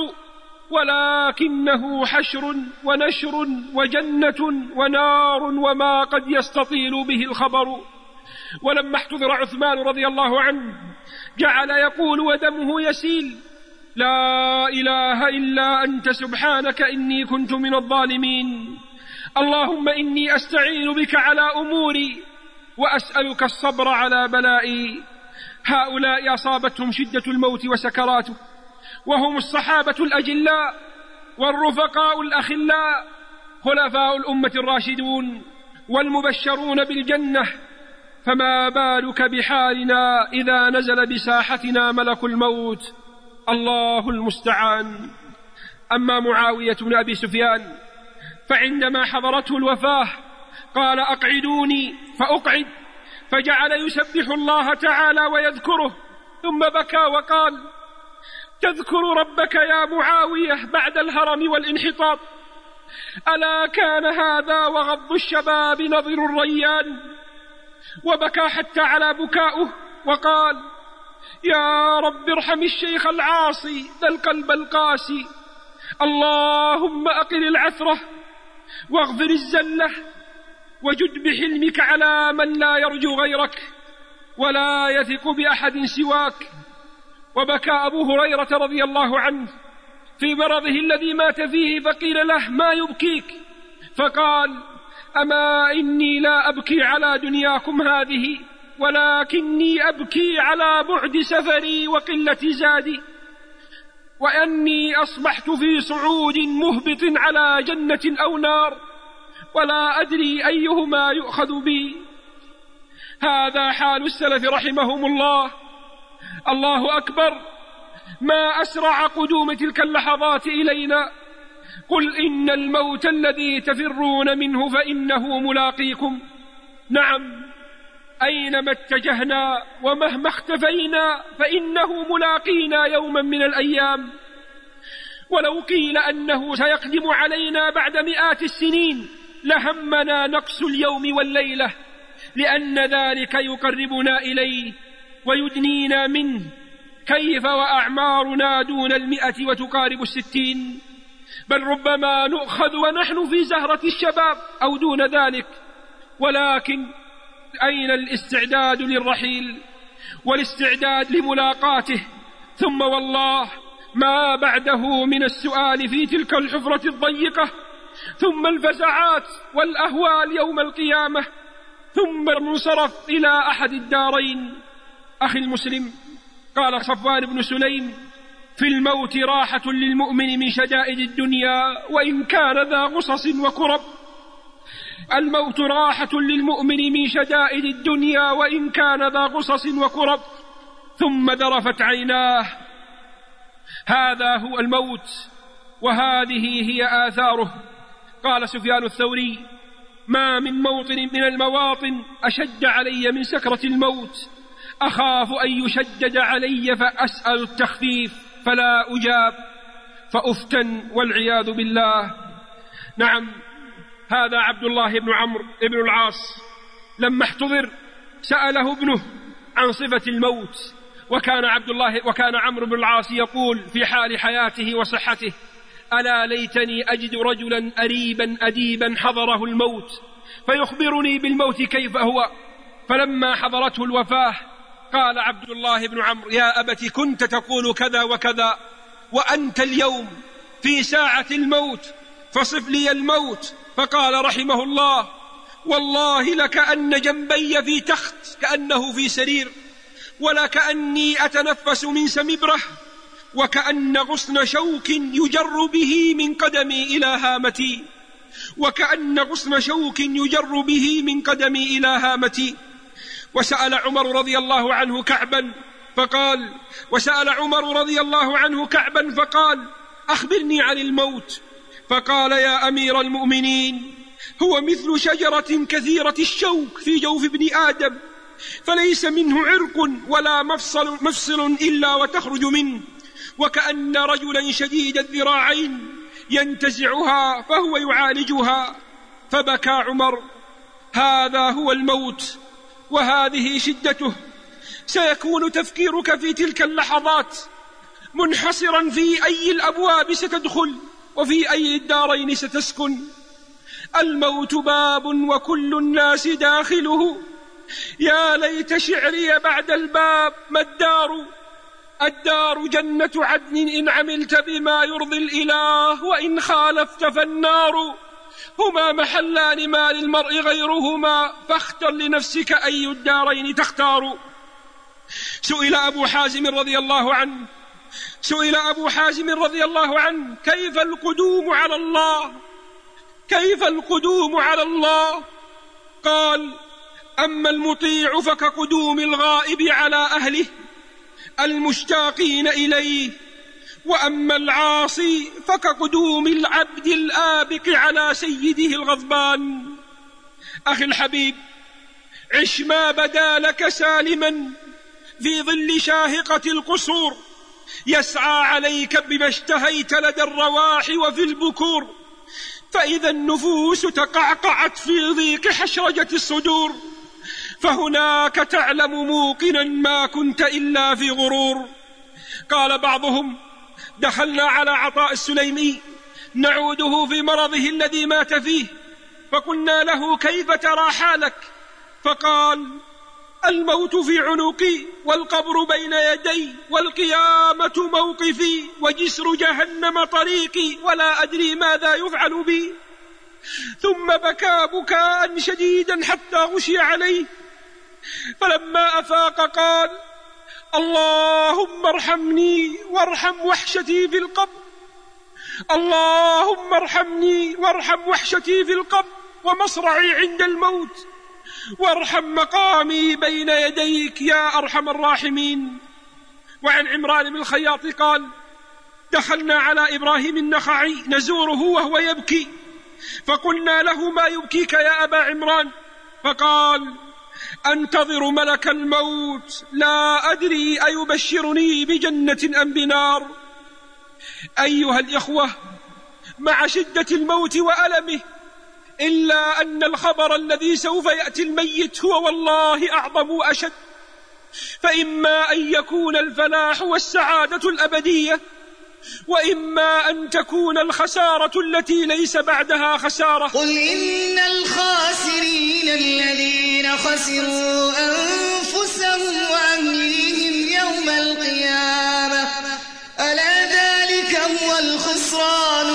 ولكنه حشر ونشر وجنة ونار وما قد يستطيل به الخبر. ولما احتضر عثمان رضي الله عنه جعل يقول ودمه يسيل: لا إله إلا أنت سبحانك إني كنت من الظالمين. اللهم إني أستعين بك على أموري وأسألك الصبر على بلائي. هؤلاء أصابتهم شدة الموت وسكراته، وهم الصحابة الأجلاء والرفقاء الأخلاء، خلفاء الأمة الراشدون والمبشرون بالجنة. فما بالك بحالنا إذا نزل بساحتنا ملك الموت؟ الله المستعان. أما معاوية بن أبي سفيان فعندما حضرته الوفاة قال: أقعدوني، فأقعد، فجعل يسبح الله تعالى ويذكره، ثم بكى وقال: تذكر ربك يا معاوية بعد الهرم والانحطاط؟ ألا كان هذا وغض الشباب نظر الريان؟ وبكى حتى على بكاؤه وقال: يا رب ارحم الشيخ العاصي ذا القلب القاسي، اللهم أقل العثرة واغفر الزلة وجد بحلمك على من لا يرجو غيرك ولا يثق بأحد سواك. وبكى أبو هريرة رضي الله عنه في مرضه الذي مات فيه، فقيل له: ما يبكيك؟ فقال: أما إني لا أبكي على دنياكم هذه، ولكني أبكي على بعد سفري وقلة زادي، وأني أصبحت في صعود مهبط على جنة أو نار، ولا أدري أيهما يؤخذ بي. هذا حال السلف رحمهم الله. الله أكبر، ما أسرع قدوم تلك اللحظات إلينا. قل إن الموت الذي تفرون منه فإنه ملاقيكم. نعم، أينما اتجهنا ومهما اختفينا فإنه ملاقينا يوما من الأيام. ولو قيل أنه سيقدم علينا بعد مئات السنين لهمنا نقص اليوم والليلة، لأن ذلك يقربنا إليه ويدنينا منه. كيف وأعمارنا دون المئة وتقارب الستين، بل ربما نؤخذ ونحن في زهرة الشباب أو دون ذلك. ولكن أين الاستعداد للرحيل والاستعداد لملاقاته؟ ثم والله ما بعده من السؤال في تلك الحفرة الضيقة، ثم الفزعات والأهوال يوم القيامة، ثم المنصرف إلى أحد الدارين. أخي المسلم، قال صفوان بن سليم: في الموت راحة للمؤمن من شدائد الدنيا وإن كان ذا غصص وكرب. الموت راحة للمؤمن من شدائد الدنيا وإن كان ذا غصص وكرب. ثم ذرفت عيناه. هذا هو الموت وهذه هي آثاره. قال سفيان الثوري: ما من موطن من المواطن أشد علي من سكرة الموت، أخاف أن يشدد علي فأسأل التخفيف فلا أجاب فأفتن والعياذ بالله. نعم، هذا عبد الله بن عمرو بن العاص لما احتضر سأله ابنه عن صفة الموت، وكان عبد الله وكان عمرو بن العاص يقول في حال حياته وصحته: ألا ليتني أجد رجلا أريبا أديبا حضره الموت فيخبرني بالموت كيف هو. فلما حضرته الوفاة قال عبد الله بن عمرو: يا أبت كنت تقول كذا وكذا، وأنت اليوم في ساعة الموت فصف لي الموت. فقال رحمه الله: والله لكأن جنبي في تخت كأنه في سرير، ولكأني أتنفس من سمبره، وكأن غصن شوك يجر به من قدمي إلى هامتي، وكأن غصن شوك يجر به من قدمي إلى هامتي. وسأل عمر رضي الله عنه كعبا فقال وسأل عمر رضي الله عنه كعبا فقال: أخبرني عن الموت. فقال: يا أمير المؤمنين، هو مثل شجرة كثيرة الشوك في جوف ابن آدم، فليس منه عرق ولا مفصل, مفصل إلا وتخرج منه، وكأن رجلا شديد الذراعين ينتزعها فهو يعالجها. فبكى عمر. هذا هو الموت وهذه شدته. سيكون تفكيرك في تلك اللحظات منحصرا في أي الأبواب ستدخل وفي أي الدارين ستسكن. الموت باب وكل الناس داخله، يا ليت شعري بعد الباب ما الدار. الدار جنة عدن إن عملت بما يرضي الإله، وإن خالفت فالنار. هما محلان ما للمرء غيرهما، فاختر لنفسك أي الدارين تختار. سئل أبو حازم رضي الله عنه سئل أبو حازم رضي الله عنه كيف القدوم على الله كيف القدوم على الله قال: أما المطيع فكقدوم الغائب على أهله المشتاقين إليه، وأما العاصي فكقدوم العبد الآبق على سيده الغضبان. أخي الحبيب، عش ما بدا لك سالما في ظل شاهقة القصور، يسعى عليك بما اشتهيت لدى الرواح وفي البكور، فإذا النفوس تقعقعت في ضيق حشرجة الصدور، فهناك تعلم موقنا ما كنت إلا في غرور. قال بعضهم: دخلنا على عطاء السليمي نعوده في مرضه الذي مات فيه، فقلنا له: كيف ترى حالك؟ فقال: الموت في عنقي، والقبر بين يدي، والقيامة موقفي، وجسر جهنم طريقي، ولا أدري ماذا يفعل بي. ثم بكى بكاء شديدا حتى غشي عليه، فلما أفاق قال: اللهم ارحمني وارحم وحشتي في القبر، اللهم ارحمني وارحم وحشتي في القبر ومصرعي عند الموت، وارحم مقامي بين يديك يا أرحم الراحمين. وعن عمران بن الخياط قال: دخلنا على إبراهيم النخعي نزوره وهو يبكي، فقلنا له: ما يبكيك يا أبا عمران؟ فقال: أنتظر ملك الموت، لا أدري أيبشرني بجنة أم بنار. أيها الإخوة، مع شدة الموت وألمه، إلا أن الخبر الذي سوف يأتي الميت هو والله أعظم وأشد. فإما أن يكون الفلاح والسعادة الأبدية، وإما أن تكون الخسارة التي ليس بعدها خسارة. قل إن الخاسرين الذين خسروا أنفسهم وأهليهم يوم القيامة ألا ذلك هو الخسران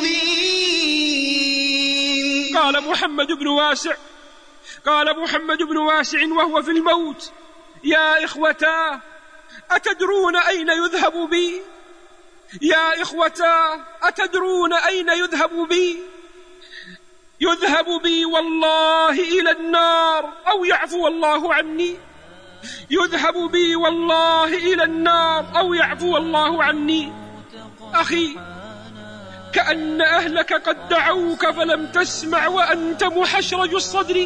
المبين. قال محمد بن واسع قال محمد بن واسع وهو في الموت: يا إخوتا أتدرون أين يذهب بي؟ يا إخوتا أتدرون أين يذهب بي؟ يذهب بي والله إلى النار أو يعفو الله عني. يذهب بي والله إلى النار أو يعفو الله عني. أخي، كأن أهلك قد دعوك فلم تسمع وأنت محشرج الصدر،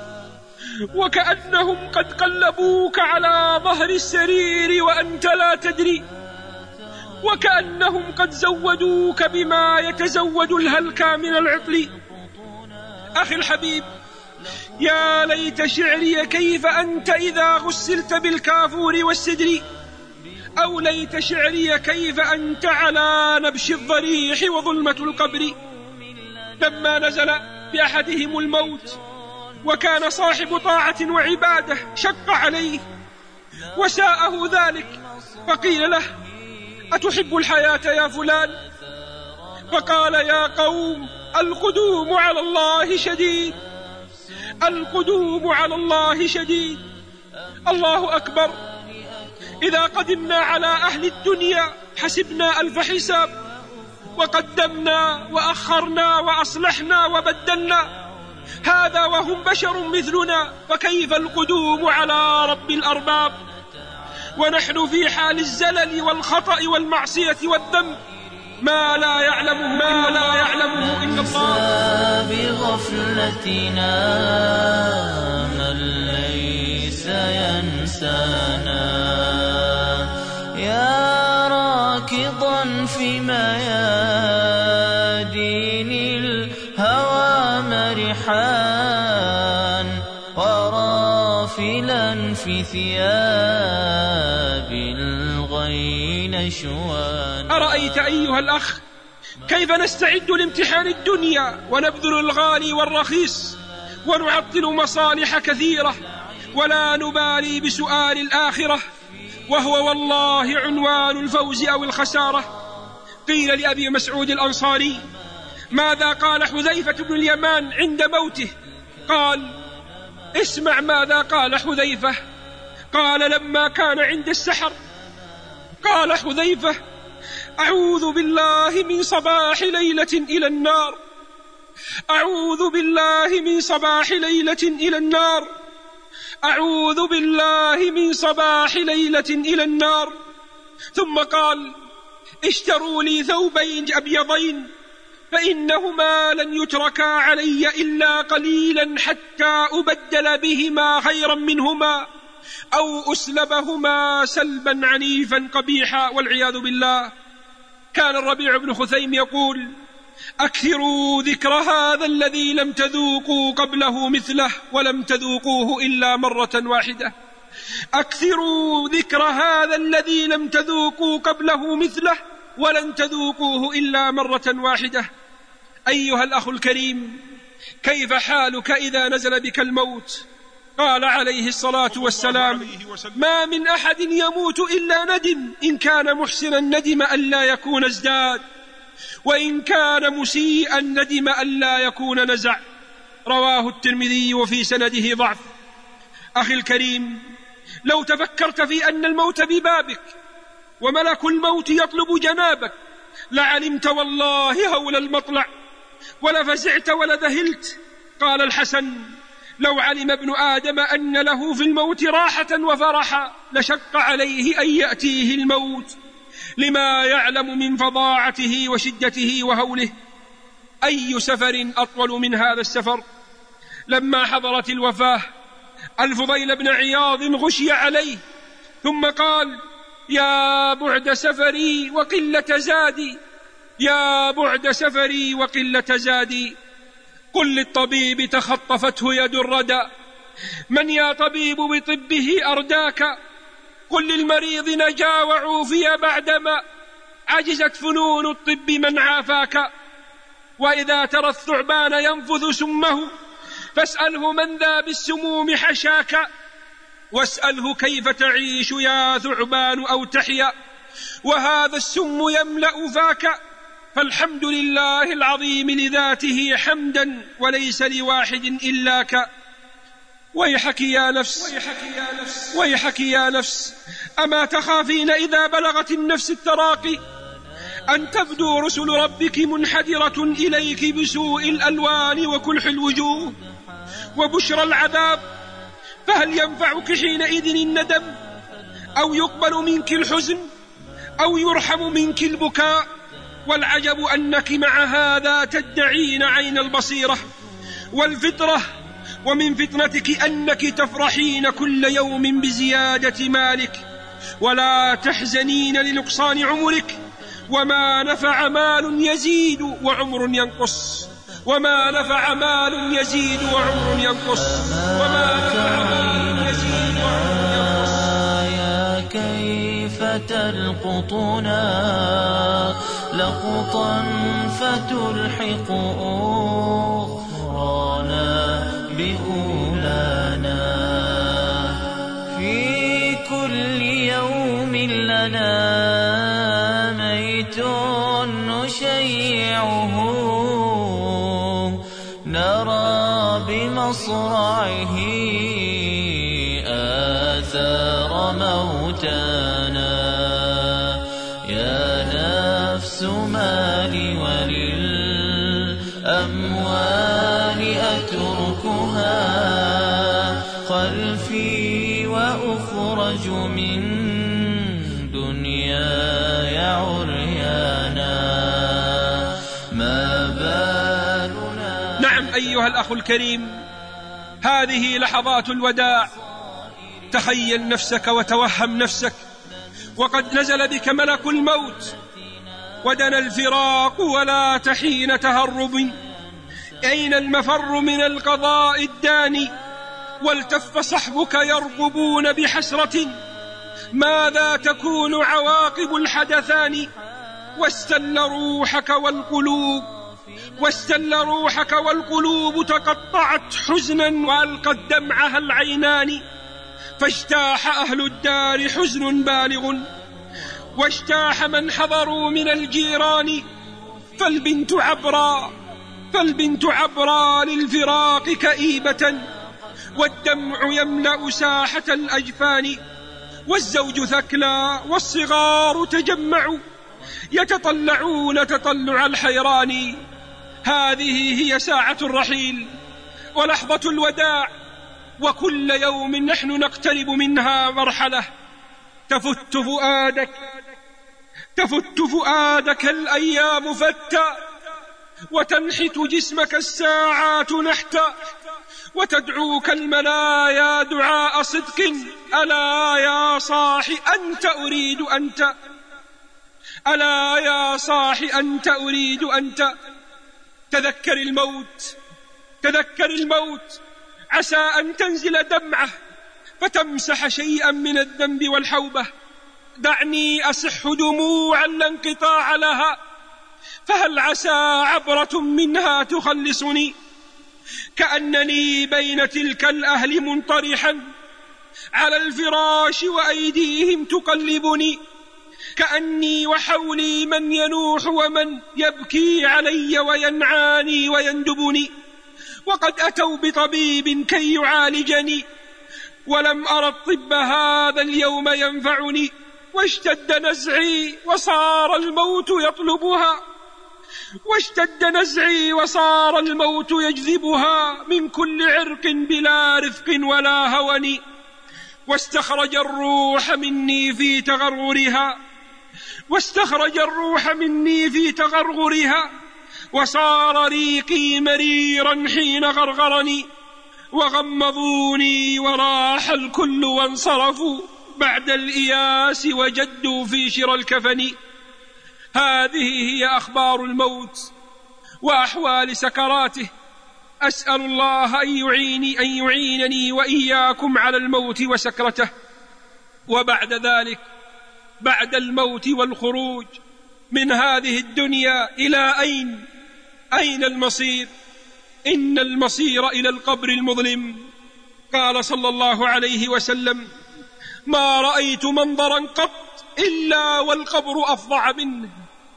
وكأنهم قد قلبوك على ظهر السرير وأنت لا تدري، وكأنهم قد زودوك بما يتزود الهلكى من العطل. أخي الحبيب، يا ليت شعري كيف أنت إذا غسلت بالكافور والسدر، أو ليت شعري كيف أنت على نبش الضريح وظلمة القبر. لما نزل بأحدهم الموت وكان صاحب طاعة وعبادة شق عليه وساءه ذلك، فقيل له: أتحب الحياة يا فلان؟ فقال: يا قوم، القدوم على الله شديد، القدوم على الله شديد. الله أكبر. إذا قدمنا على أهل الدنيا حسبنا ألف حساب، وقدمنا وأخرنا وأصلحنا وبدلنا، هذا وهم بشر مثلنا، فكيف القدوم على رب الأرباب ونحن في حال الزلل والخطأ والمعصية والذنب ما لا يعلمه ما لا يعلمه إلا الله. بغفلتنا من ليس ينسانا، يا راكضا في ميادين الهوى مرحان، ورافلا في ثياب الغي نشوان. أرأيت أيها الأخ كيف نستعد لامتحان الدنيا ونبذل الغالي والرخيص ونعطل مصالح كثيرة ولا نبالي بسؤال الآخرة، وهو والله عنوان الفوز أو الخسارة. قيل لأبي مسعود الأنصاري: ماذا قال حذيفة بن اليمان عند موته؟ قال: اسمع ماذا قال حذيفة. قال: لما كان عند السحر قال حذيفة: أعوذ بالله من صباح ليلة إلى النار، أعوذ بالله من صباح ليلة إلى النار، أعوذ بالله من صباح ليلة إلى النار. ثم قال: اشتروا لي ثوبين أبيضين فإنهما لن يتركا علي إلا قليلا حتى أبدل بهما خيرا منهما أو أسلبهما سلبا عنيفا قبيحا والعياذ بالله. كان الربيع بن خثيم يقول: أكثروا ذكر هذا الذي لم تذوقوا قبله مثله ولم تذوقوه إلا مرة واحدة. أكثروا ذكر هذا الذي لم تذوقوا قبله مثله ولن تذوقوه إلا مرة واحدة. أيها الأخ الكريم، كيف حالك إذا نزل بك الموت؟ قال عليه الصلاة والسلام: ما من أحد يموت إلا ندم، إن كان محسنا ندم ألا يكون ازداد، وإن كان مسيئا ندم ألا يكون نزع. رواه الترمذي وفي سنده ضعف. أخي الكريم، لو تفكرت في أن الموت ببابك وملك الموت يطلب جنابك لعلمت والله هول المطلع، ولفزعت ولذهلت. قال الحسن: لو علم ابن آدم أن له في الموت راحة وفرحا لشق عليه أن يأتيه الموت، لما يعلم من فظاعته وشدته وهوله. أي سفر أطول من هذا السفر؟ لما حضرت الوفاة الفضيل بن عياض غشي عليه ثم قال: يا بعد سفري وقلة زادي، يا بعد سفري وقلة زادي. قل للطبيب تخطفته يد الردى: من يا طبيب بطبه أرداك؟ قل للمريض نجا وعوفي بعدما عجزت فنون الطب من عافاك. وإذا ترى الثعبان ينفذ سمه فاسأله من ذا بالسموم حشاك. واسأله كيف تعيش يا ثعبان أو تحيا وهذا السم يملأ فاك. فالحمد لله العظيم لذاته حمدا وليس لواحد إلاك. ويحك يا نفس ويحك يا نفس أما تخافين إذا بلغت النفس التراقي أن تبدو رسل ربك منحدرة إليك بسوء الألوان وكلح الوجوه وبشرى العذاب؟ فهل ينفعك حينئذ الندم أو يقبل منك الحزن أو يرحم منك البكاء؟ والعجب أنك مع هذا تدعين عين البصيرة والفطرة، ومن فتنتك أنك تفرحين كل يوم بزيادة مالك ولا تحزنين لنقصان عمرك. وما نفع مال يزيد وعمر ينقص وما نفع مال يزيد وعمر ينقص وما نفع مال يزيد وعمر ينقص. يا كيف تلقطنا لقطا فتلحق أخرانا بأولانا في كل يوم لنا ميت نشيعه نرى بمصرعه آثار موتانا. يا نفس مالي وللأموال أتركها خلفي وأخرج من دنياي عريانا ما بالنا. نعم أيها الأخ الكريم، هذه لحظات الوداع. تخيل نفسك وتوهم نفسك وقد نزل بك ملك الموت ودنا الفراق ولا تحين تهرب. أين المفر من القضاء الداني؟ والتف صحبك يرقبون بحسرة ماذا تكون عواقب الحدثان. واستل روحك والقلوب واستل روحك والقلوب تقطعت حزنا وألقت دمعها العينان. فاجتاح أهل الدار حزن بالغ واجتاح من حضروا من الجيران. فالبنت عبرا فالبنت عبرا للفراق كئيبة والدمع يملأ ساحة الأجفان. والزوج ثكلى والصغار تجمعوا يتطلعون تطلع الحيران. هذه هي ساعة الرحيل ولحظة الوداع، وكل يوم نحن نقترب منها مرحلة. تفت فؤادك تفت فؤادك الأيام فتى وتنحت جسمك الساعات نحتا وتدعوك المنايا دعاء صدق. ألا يا صاح أنت أريد أنت ألا يا صاح أنت أريد أنت. تذكر الموت تذكر الموت عسى أن تنزل دمعه فتمسح شيئا من الذنب والحوبة. دعني أصح دموعا لا انقطاع لها فهل عسى عبرة منها تخلصني. كأنني بين تلك الأهل منطرحا على الفراش وأيديهم تقلبني. كأني وحولي من ينوح ومن يبكي علي وينعاني ويندبني. وقد أتوا بطبيب كي يعالجني ولم أرى الطب هذا اليوم ينفعني. واشتد نزعي وصار الموت يطلبها واشتد نزعي وصار الموت يجذبها من كل عرق بلا رفق ولا هون. واستخرج الروح مني في تغرغرها واستخرج الروح مني في تغرغرها وصار ريقي مريرا حين غرغرني. وغمضوني وراح الكل وانصرفوا بعد الإياس وجدوا في شرى الكفن. هذه هي أخبار الموت وأحوال سكراته. أسأل الله أن يعيني أن يعينني وإياكم على الموت وسكرته. وبعد ذلك بعد الموت والخروج من هذه الدنيا إلى أين؟ أين المصير؟ إن المصير إلى القبر المظلم. قال صلى الله عليه وسلم: ما رأيت منظرا قط إلا والقبر أفظع منه،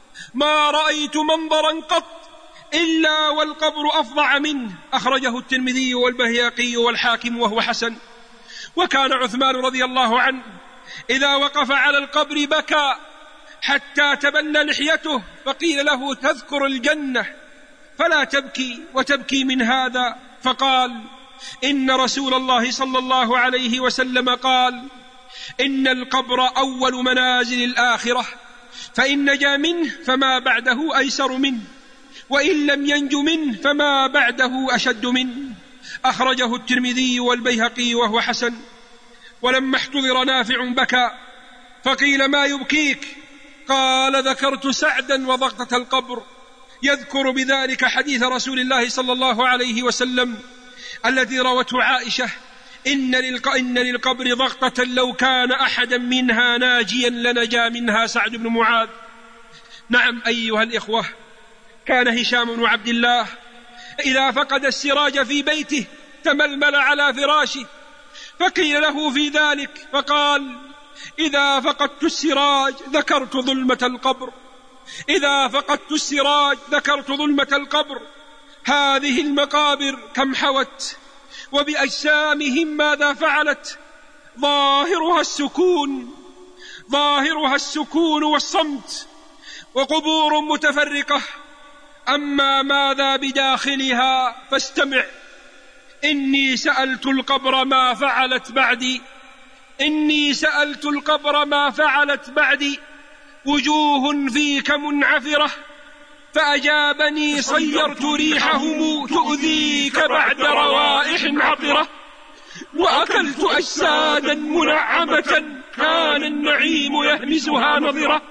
ما رأيت منظرا قط إلا والقبر أفظع منه. أخرجه الترمذي والبيهقي والحاكم وهو حسن. وكان عثمان رضي الله عنه إذا وقف على القبر بكى حتى تبلى لحيته، فقيل له: تذكر الجنة فلا تبكي وتبكي من هذا؟ فقال: إن رسول الله صلى الله عليه وسلم قال: إن القبر أول منازل الآخرة، فإن نجا منه فما بعده أيسر منه، وإن لم ينج منه فما بعده أشد منه. أخرجه الترمذي والبيهقي وهو حسن. ولما احتضر نافع بكى، فقيل: ما يبكيك؟ قال: ذكرت سعدا وضغطة القبر. يذكر بذلك حديث رسول الله صلى الله عليه وسلم الذي روته عائشة: إن للقبر ضغطة لو كان أحدا منها ناجيا لنجا منها سعد بن معاذ. نعم أيها الإخوة، كان هشام بن عبد الله إذا فقد السراج في بيته تململ على فراشه، فقيل له في ذلك فقال: إذا فقدت السراج ذكرت ظلمة القبر، إذا فقدت السراج ذكرت ظلمة القبر. هذه المقابر كم حوت، وبأجسامهم ماذا فعلت؟ ظاهرها السكون، ظاهرها السكون والصمت، وقبور متفرقة. أما ماذا بداخلها فاستمع: إني سألت القبر ما فعلت بعدي، إني سألت القبر ما فعلت بعدي، وجوه فيك منعفرة، فأجابني: صيرت ريحهم تؤذيك بعد روائح عطرة، وأكلت أجسادا منعمة كان النعيم يهمسها نظرة،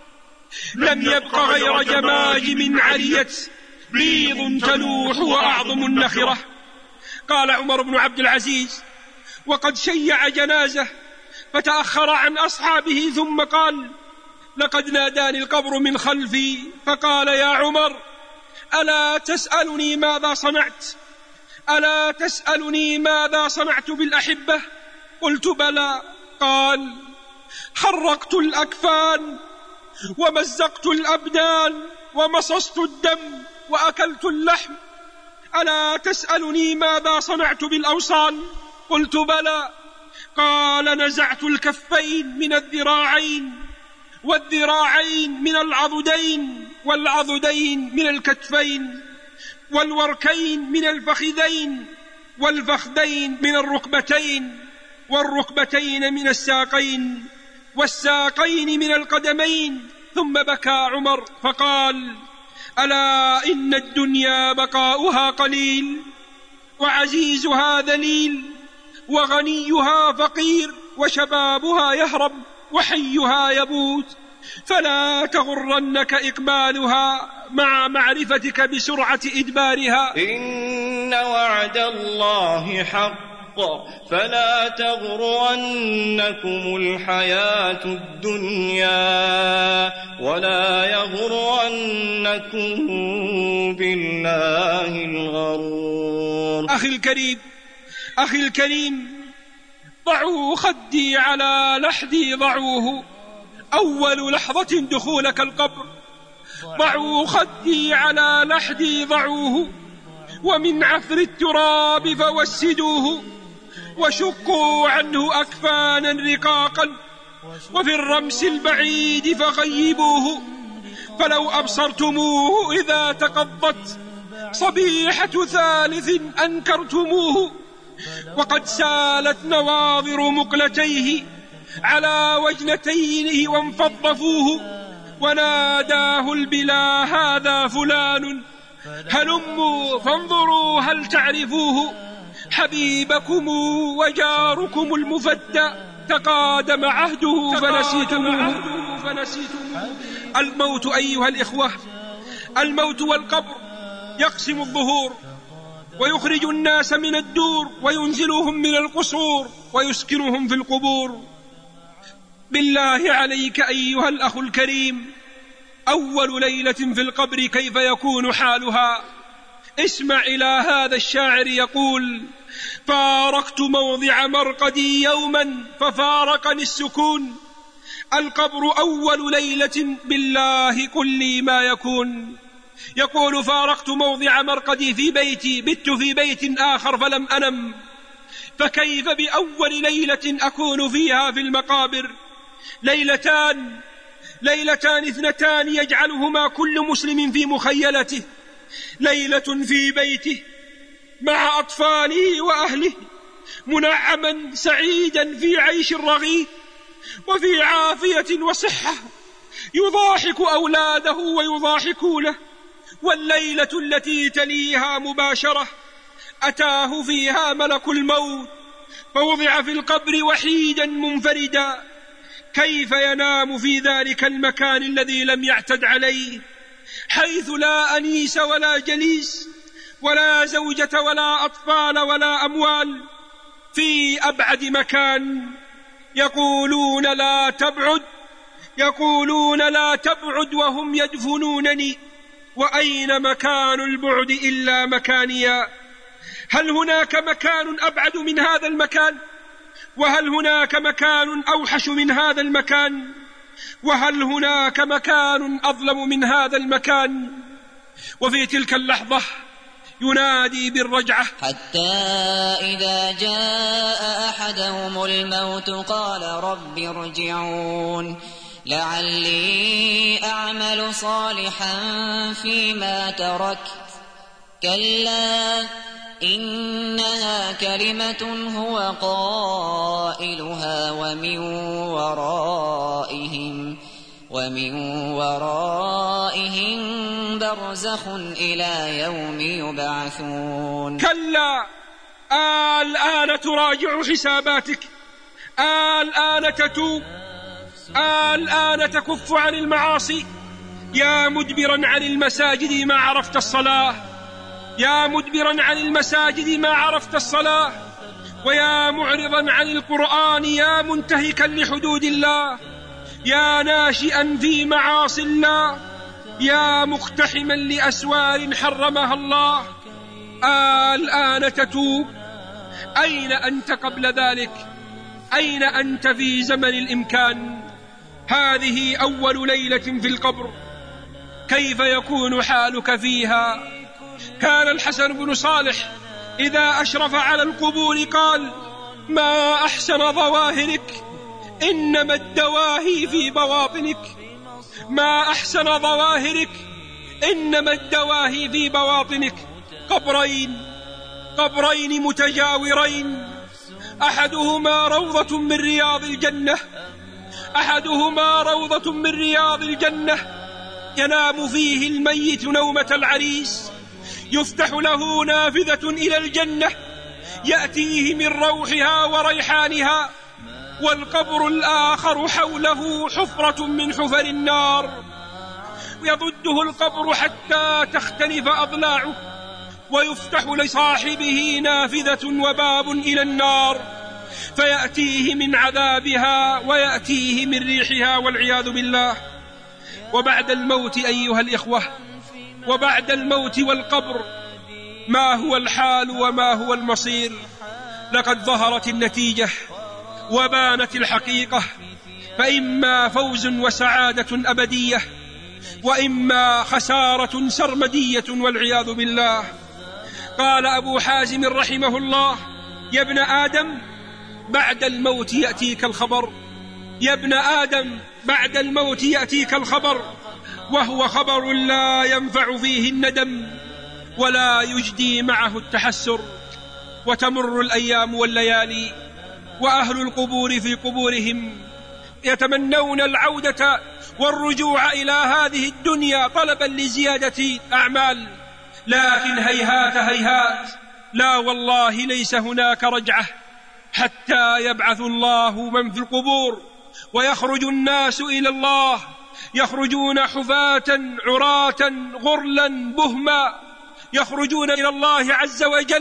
لم يبق غير جماجم عليت بيض تلوح وأعظم النخرة. قال عمر بن عبد العزيز وقد شيع جنازة فتأخر عن أصحابه ثم قال: لقد ناداني القبر من خلفي فقال: يا عمر، ألا تسألني ماذا صنعت؟ ألا تسألني ماذا صنعت بالأحبة؟ قلت: بلى. قال: حرقت الأكفان ومزقت الأبدان ومصصت الدم وأكلت اللحم. ألا تسألني ماذا صنعت بالأوصال؟ قلت: بلى. قال: نزعت الكفين من الذراعين، والذراعين من العضدين، والعضدين من الكتفين، والوركين من الفخذين، والفخذين من الركبتين، والركبتين من الساقين، والساقين من القدمين. ثم بكى عمر فقال: ألا إن الدنيا بقاؤها قليل، وعزيزها ذليل، وغنيها فقير، وشبابها يهرب، وحيها يبوت، فلا تغرنك إقبالها مع معرفتك بسرعة إدبارها. إن وعد الله حق فلا تغرنكم الحياة الدنيا ولا يغرنكم بالله الغرور. أخي الكريم، أخي الكريم، ضعوا خدي على لحدي، ضعوه أول لحظة دخولك القبر. ضعوا خدي على لحدي، ضعوه ومن عفر التراب فوسدوه، وشقوا عنه أكفانا رقاقا، وفي الرمس البعيد فغيبوه، فلو أبصرتموه إذا تقضت صبيحة ثالث أنكرتموه، وقد سالت نواظر مقلتيه على وجنتيه وانفض فوه، وناداه البلا: هذا فلان، هلموا فانظروا هل تعرفوه، حبيبكم وجاركم المفدى تقادم عهده فنسيتموه. الموت أيها الإخوة، الموت والقبر يقسم الظهور، ويخرج الناس من الدور، وينزلهم من القصور، ويسكنهم في القبور. بالله عليك أيها الأخ الكريم، أول ليلة في القبر كيف يكون حالها؟ اسمع إلى هذا الشاعر يقول: فارقت موضع مرقدي يوما ففارقني السكون. القبر أول ليلة، بالله كل ما يكون. يقول: فارقت موضع مرقدي في بيتي، بت في بيت آخر فلم أنم، فكيف بأول ليلة أكون فيها في المقابر؟ ليلتان ليلتان اثنتان يجعلهما كل مسلم في مخيلته: ليلة في بيته مع أطفاله وأهله منعما سعيدا في عيش رغيد وفي عافية وصحة، يضاحك أولاده ويضاحكونه. والليلة التي تليها مباشرة أتاه فيها ملك الموت فوضع في القبر وحيدا منفردا. كيف ينام في ذلك المكان الذي لم يعتد عليه، حيث لا أنيس ولا جليس ولا زوجة ولا أطفال ولا أموال، في أبعد مكان. يقولون لا تبعد يقولون لا تبعد وهم يدفنونني، وأين مكان البعد إلا مكانيا؟ هل هناك مكان أبعد من هذا المكان؟ وهل هناك مكان أوحش من هذا المكان؟ وهل هناك مكان أظلم من هذا المكان؟ وفي تلك اللحظة ينادي بالرجعة: حتى إذا جاء أحدهم الموت قال رب ارجعون لعلي أعمل صالحا فيما تركت كلا إنها كلمة هو قائلها ومن ورائهم ومن ورائهم برزخ إلى يوم يبعثون. كلا، الآن تراجع حساباتك، الآن تتوب، الآن تكف عن المعاصي. يا مدبرا عن المساجد ما عرفت الصلاة، يا مدبرا عن المساجد ما عرفت الصلاة، ويا معرضا عن القرآن، يا منتهكا لحدود الله، يا ناشئا في معاصي الله، يا مقتحما لأسوار حرمها الله. الآن تتوب. أين أنت قبل ذلك؟ أين أنت في زمن الإمكان؟ هذه أول ليلة في القبر، كيف يكون حالك فيها؟ كان الحسن بن صالح إذا أشرف على القبور قال: ما أحسن ظواهرك، إنما الدواهي في بواطنك. ما أحسن ظواهرك، إنما الدواهي في بواطنك. قبرين قبرين متجاورين، أحدهما روضة من رياض الجنة أحدهما روضة من رياض الجنة ينام فيه الميت نومة العريس، يفتح له نافذة إلى الجنة يأتيه من روحها وريحانها. والقبر الآخر حوله حفرة من حفر النار، يضده القبر حتى تختلف أضلاعه، ويفتح لصاحبه نافذة وباب إلى النار، فيأتيه من عذابها ويأتيه من ريحها والعياذ بالله. وبعد الموت أيها الإخوة، وبعد الموت والقبر، ما هو الحال وما هو المصير؟ لقد ظهرت النتيجة وبانت الحقيقة، فإما فوز وسعادة أبدية، وإما خسارة سرمدية والعياذ بالله. قال أبو حازم رحمه الله: يا ابن آدم بعد الموت يأتيك الخبر، يا ابن آدم بعد الموت يأتيك الخبر، وهو خبر لا ينفع فيه الندم ولا يجدي معه التحسر. وتمر الأيام والليالي، وأهل القبور في قبورهم يتمنون العودة والرجوع إلى هذه الدنيا طلبا لزيادة أعمال، لكن هيهات هيهات، لا والله ليس هناك رجعة حتى يبعث الله من في القبور ويخرج الناس إلى الله، يخرجون حفاة عراة غرلا بهما، يخرجون إلى الله عز وجل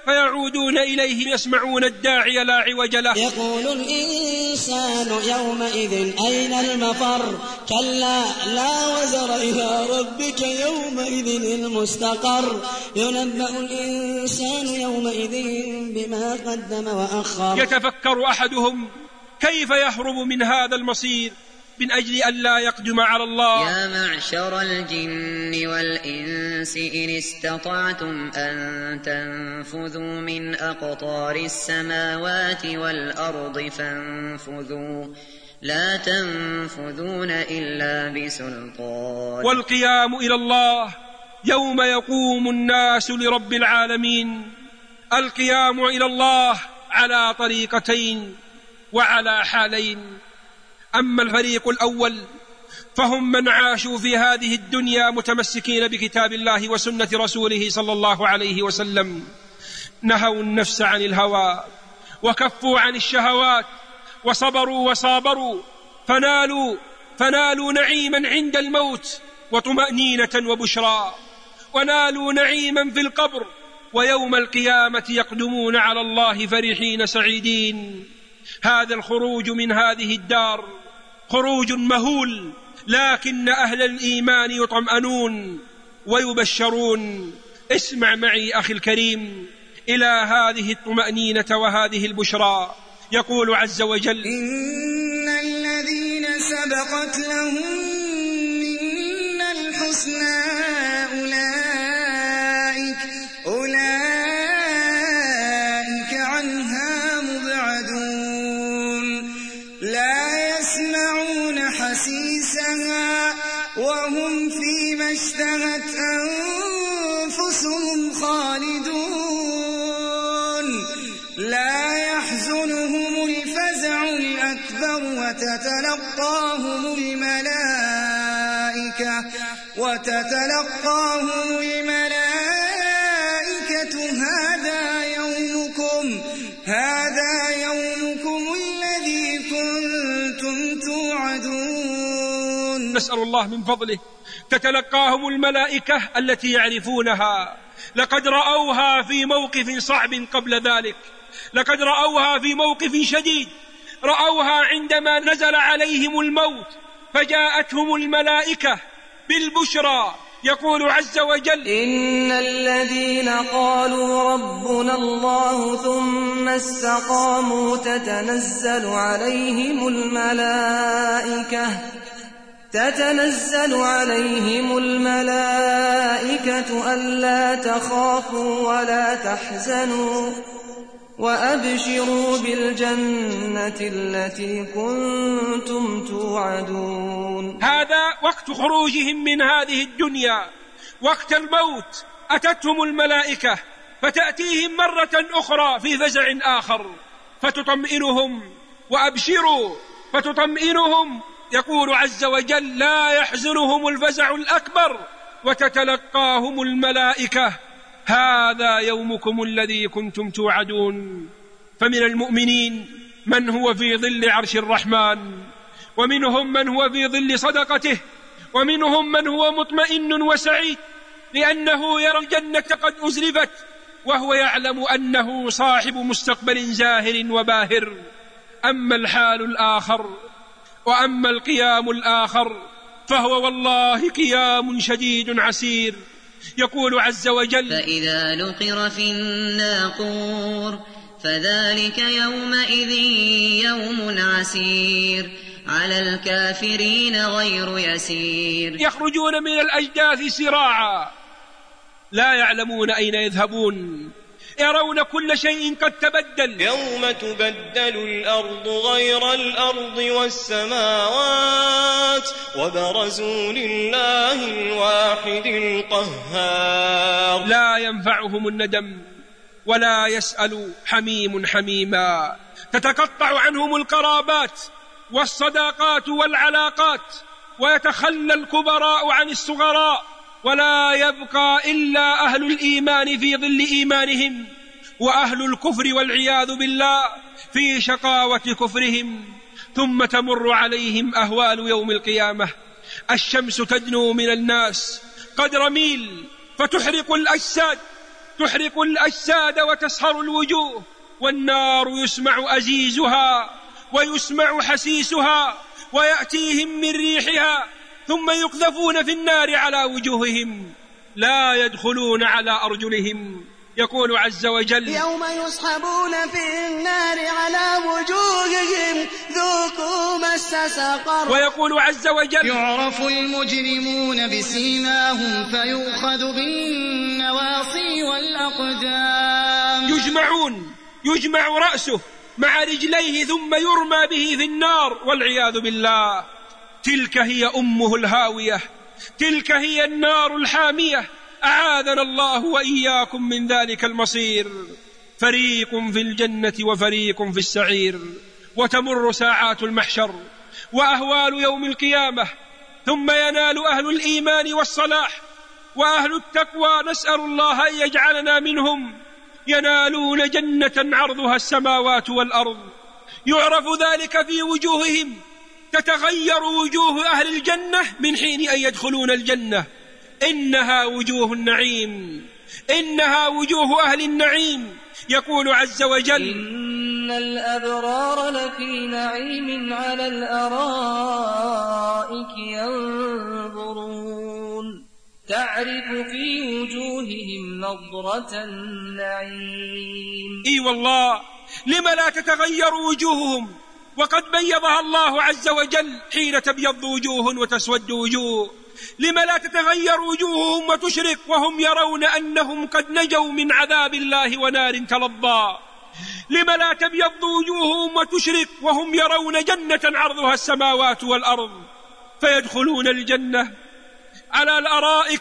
فيعودون إليه يسمعون الداعي لا عوج له. يقول الإنسان يومئذ أين المفر كلا لا وزر إلى ربك يومئذ المستقر ينبأ الإنسان يومئذ بما قدم وأخر. يتفكر أحدهم كيف يهرب من هذا المصير من أجل أن لا يقدم على الله. يا معشر الجن والإنس إن استطعتم أن تنفذوا من أقطار السماوات والأرض فانفذوا لا تنفذون إلا بسلطان. والقيام إلى الله يوم يقوم الناس لرب العالمين. القيام إلى الله على طريقتين وعلى حالين. أما الفريق الأول فهم من عاشوا في هذه الدنيا متمسكين بكتاب الله وسنة رسوله صلى الله عليه وسلم، نهوا النفس عن الهوى وكفوا عن الشهوات وصبروا وصابروا فنالوا, فنالوا نعيما عند الموت وطمأنينة وبشرى، ونالوا نعيما في القبر، ويوم القيامة يقدمون على الله فرحين سعيدين. هذا الخروج من هذه الدار خروج مهول، لكن أهل الإيمان يطمئنون ويبشرون. اسمع معي أخي الكريم إلى هذه الطمأنينة وهذه البشرى. يقول عز وجل: إن الذين سبقت لهم منا الحسنى أولئك أولئك عنها مبعدون لا يسمعون حسيسها وهم فيما اشتهت أنفسهم خالدون لا يحزنهم الفزع الأكبر وتتلقاهم الملائكة وتتلقاهم الملائكة هذا يومكم هذا يومكم الذي كنتم توعدون. نسأل الله من فضله تتلقاهم الملائكة التي يعرفونها. لقد رأوها في موقف صعب قبل ذلك، لقد رأوها في موقف شديد، رأوها عندما نزل عليهم الموت فجاءتهم الملائكة بالبشرى. يقول عز وجل: إن الذين قالوا ربنا الله ثم استقاموا تتنزل عليهم الملائكة تتنزل عليهم الملائكة ألا تخافوا ولا تحزنوا وأبشروا بالجنة التي كنتم توعدون. هذا وقت خروجهم من هذه الدنيا، وقت الموت أتتهم الملائكة فتأتيهم مرة أخرى في فزع آخر فتطمئنهم، وأبشروا فتطمئنهم. يقول عز وجل: لا يحزنهم الفزع الأكبر وتتلقاهم الملائكة هذا يومكم الذي كنتم توعدون. فمن المؤمنين من هو في ظل عرش الرحمن، ومنهم من هو في ظل صدقته، ومنهم من هو مطمئن وسعيد لأنه يرى الجنة قد أزلفت، وهو يعلم أنه صاحب مستقبل زاهر وباهر. أما الحال الآخر وأما القيام الآخر فهو والله قيام شديد عسير. يقول عز وجل: فإذا نقر في الناقور فذلك يومئذ يوم عسير على الكافرين غير يسير. يخرجون من الأجداث سراعا لا يعلمون أين يذهبون، يرون كل شيء قد تبدل. يوم تبدل الأرض غير الأرض والسماوات وبرزوا لله الواحد القهار. لا ينفعهم الندم ولا يسأل حميم حميما. تتقطع عنهم القرابات والصداقات والعلاقات، ويتخلى الكبراء عن الصغراء، ولا يبقى إلا أهل الإيمان في ظل إيمانهم، وأهل الكفر والعياذ بالله في شقاوة كفرهم. ثم تمر عليهم أهوال يوم القيامة. الشمس تدنو من الناس قدر ميل فتحرق الأجساد، تحرق الأجساد وتسهر الوجوه، والنار يسمع أزيزها ويسمع حسيسها ويأتيهم من ريحها، ثم يقذفون في النار على وجوههم لا يدخلون على أرجلهم. يقول عز وجل: يوم يسحبون في النار على وجوههم ذوقوا مس سقر. ويقول عز وجل: يعرف المجرمون بسيماهم فيؤخذ بالنواصي والأقدام. يجمعون يجمع رأسه مع رجليه ثم يرمى به في النار والعياذ بالله. تلك هي أمه الهاوية، تلك هي النار الحامية، أعاذنا الله وإياكم من ذلك المصير. فريق في الجنة وفريق في السعير. وتمر ساعات المحشر وأهوال يوم القيامة، ثم ينال أهل الإيمان والصلاح وأهل التقوى، نسأل الله أن يجعلنا منهم، ينالون جنة عرضها السماوات والأرض. يعرف ذلك في وجوههم، تتغير وجوه أهل الجنة من حين أن يدخلون الجنة. إنها وجوه النعيم، إنها وجوه أهل النعيم. يقول عز وجل: إن الأبرار لفي نعيم على الأرائك ينظرون تعرف في وجوههم نضرة النعيم. إي والله، لما لا تتغير وجوههم وقد بيضها الله عز وجل حين تبيض وجوه وتسود وجوه؟ لما لا تتغير وجوههم وتشرق وهم يرون أنهم قد نجوا من عذاب الله ونار تلظى؟ لما لا تبيض وجوههم وتشرق وهم يرون جنة عرضها السماوات والأرض؟ فيدخلون الجنة على الأرائك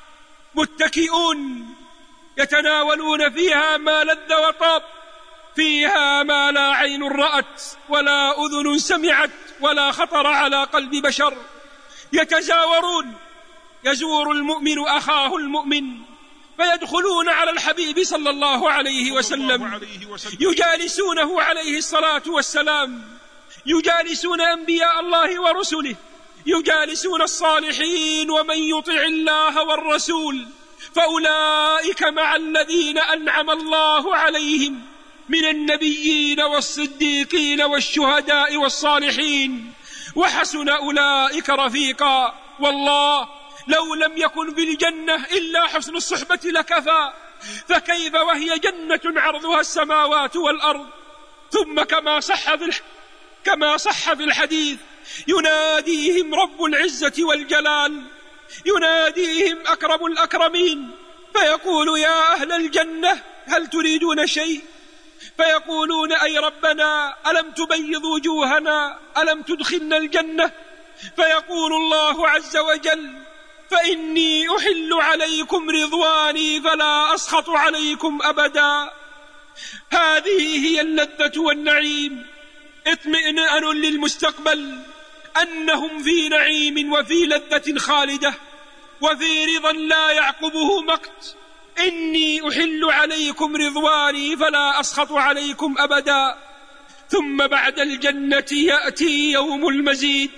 متكئون يتناولون فيها ما لذ وطاب، فيها ما لا عين رأت ولا أذن سمعت ولا خطر على قلب بشر. يتزاورون، يزور المؤمن أخاه المؤمن، فيدخلون على الحبيب صلى الله عليه وسلم، يجالسونه عليه الصلاة والسلام، يجالسون أنبياء الله ورسله، يجالسون الصالحين ومن يطع الله والرسول، فأولئك مع الذين أنعم الله عليهم من النبيين والصديقين والشهداء والصالحين، وحسن أولئك رفيقا. والله لو لم يكن في الجنة إلا حسن الصحبة لكفى، فكيف وهي جنة عرضها السماوات والأرض؟ ثم كما صح في كما صح في الحديث يناديهم رب العزة والجلال، يناديهم أكرم الأكرمين، فيقول: يا أهل الجنة هل تريدون شيء؟ فيقولون: أي ربنا ألم تبيض وجوهنا، ألم تدخلنا الجنة؟ فيقول الله عز وجل: فإني أحل عليكم رضواني فلا أسخط عليكم أبدا. هذه هي اللذة والنعيم. اطمئنان للمستقبل أنهم في نعيم وفي لذة خالدة وفي رضا لا يعقبه مقت. إني أحل عليكم رضواني فلا أسخط عليكم أبدا. ثم بعد الجنة يأتي يوم المزيد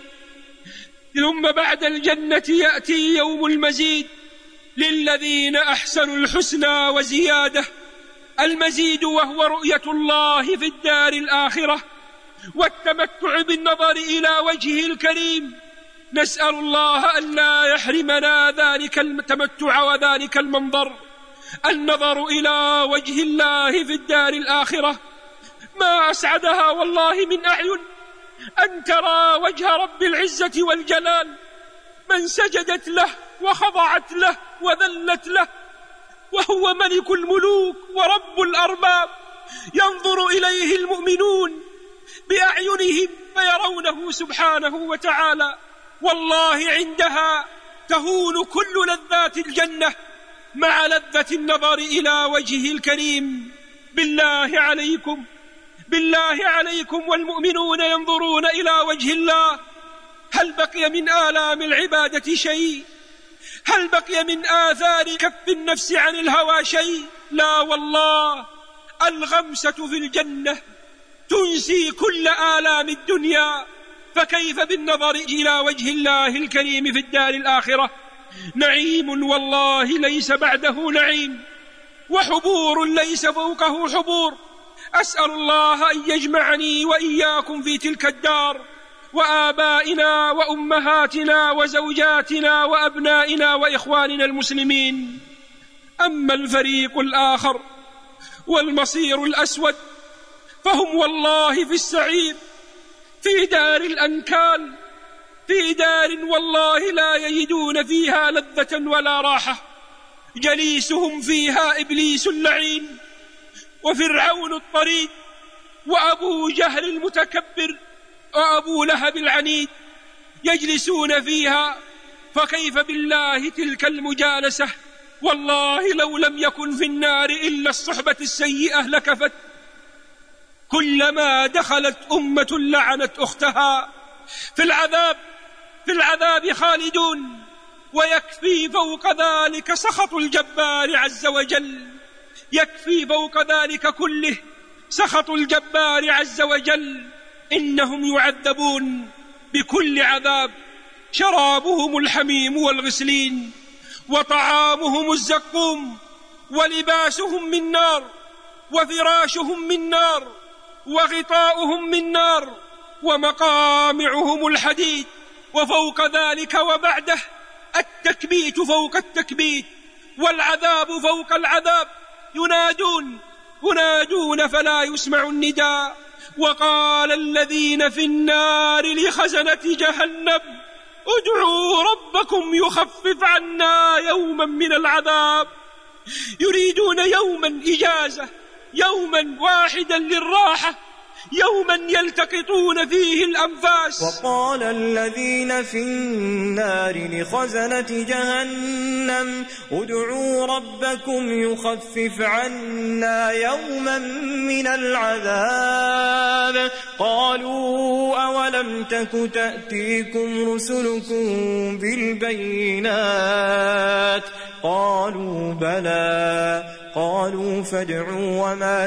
ثم بعد الجنة يأتي يوم المزيد للذين أحسنوا الحسنى وزيادة. المزيد وهو رؤية الله في الدار الآخرة والتمتع بالنظر إلى وجهه الكريم. نسأل الله أن لا يحرمنا ذلك التمتع وذلك المنظر. النظر إلى وجه الله في الدار الآخرة ما أسعدها والله من أعين أن ترى وجه رب العزة والجلال من سجدت له وخضعت له وذلت له، وهو ملك الملوك ورب الأرباب، ينظر إليه المؤمنون بأعينهم فيرونه سبحانه وتعالى. والله عندها تهون كل لذات الجنة مع لذة النظر إلى وجهه الكريم. بالله عليكم بالله عليكم والمؤمنون ينظرون إلى وجه الله، هل بقي من آلام العبادة شيء؟ هل بقي من آثار كف النفس عن الهوى شيء؟ لا والله، الغمسة في الجنة تنسي كل آلام الدنيا، فكيف بالنظر إلى وجه الله الكريم في الدار الآخرة؟ نعيم والله ليس بعده نعيم، وحبور ليس فوقه حبور. أسأل الله أن يجمعني وإياكم في تلك الدار، وآبائنا وأمهاتنا وزوجاتنا وأبنائنا وإخواننا المسلمين. أما الفريق الآخر والمصير الأسود فهم والله في السعير، في دار الأنكال، في دار والله لا يجدون فيها لذة ولا راحة، جليسهم فيها إبليس اللعين وفرعون الطريد وأبو جهل المتكبر وأبو لهب العنيد، يجلسون فيها. فكيف بالله تلك المجالسة؟ والله لو لم يكن في النار إلا الصحبة السيئة لكفت. كلما دخلت أمة لعنت أختها. في العذاب في العذاب خالدون، ويكفي فوق ذلك سخط الجبار عز وجل، يكفي فوق ذلك كله سخط الجبار عز وجل. إنهم يعذبون بكل عذاب، شرابهم الحميم والغسلين، وطعامهم الزقوم، ولباسهم من نار، وفراشهم من نار، وغطاؤهم من نار، ومقامعهم الحديد. وفوق ذلك وبعده التكبيت فوق التكبيت، والعذاب فوق العذاب. ينادون ينادون فلا يسمع النداء. وقال الذين في النار لخزنة جهنم ادعوا ربكم يخفف عنا يوما من العذاب. يريدون يوما إجازة، يوما واحدا للراحة، يوما يلتقطون فيه الأنفاس. وقال الذين في النار لخزنة جهنم ادعوا ربكم يخفف عنا يوما من العذاب. قالوا أولم تك تأتيكم رسلكم بالبينات؟ قالوا بلى. قالوا فادعوا وما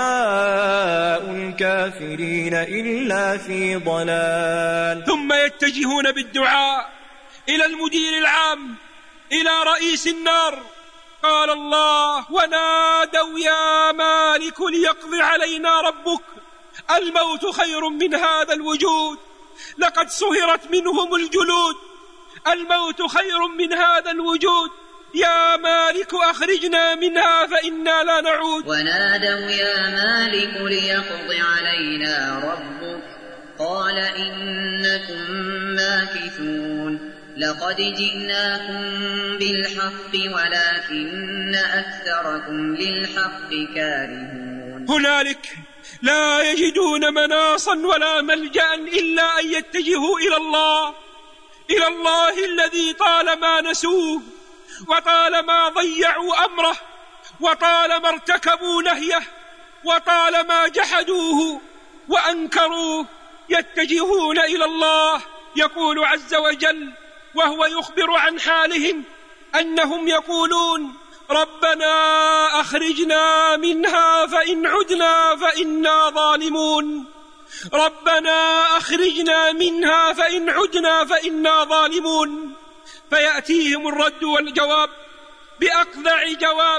دعاء الكافرين إلا في ضلال. ثم يتجهون بالدعاء إلى المدير العام، إلى رئيس النار. قال الله ونادوا يا مالك ليقضي علينا ربك، الموت خير من هذا الوجود، لقد صهرت منهم الجلود، الموت خير من هذا الوجود، يا مالك أخرجنا منها فإنا لا نعود. ونادوا يا مالك ليقض علينا ربك، قال إنكم ماكثون، لقد جئناكم بالحق ولكن أكثركم للحق كارهون. هنالك لا يجدون مناصا ولا ملجأ إلا أن يتجهوا إلى الله، إلى الله الذي طالما نسوه، وطالما ضيعوا أمره، وطالما ارتكبوا نهيه، وطالما جحدوه وأنكروه. يتجهون إلى الله. يقول عز وجل وهو يخبر عن حالهم أنهم يقولون ربنا أخرجنا منها فإن عدنا فإنا ظالمون، ربنا أخرجنا منها فإن عدنا فإنا ظالمون. فيأتيهم الرد والجواب بأقذع جواب،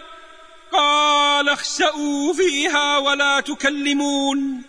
قال اخسأوا فيها ولا تكلمون،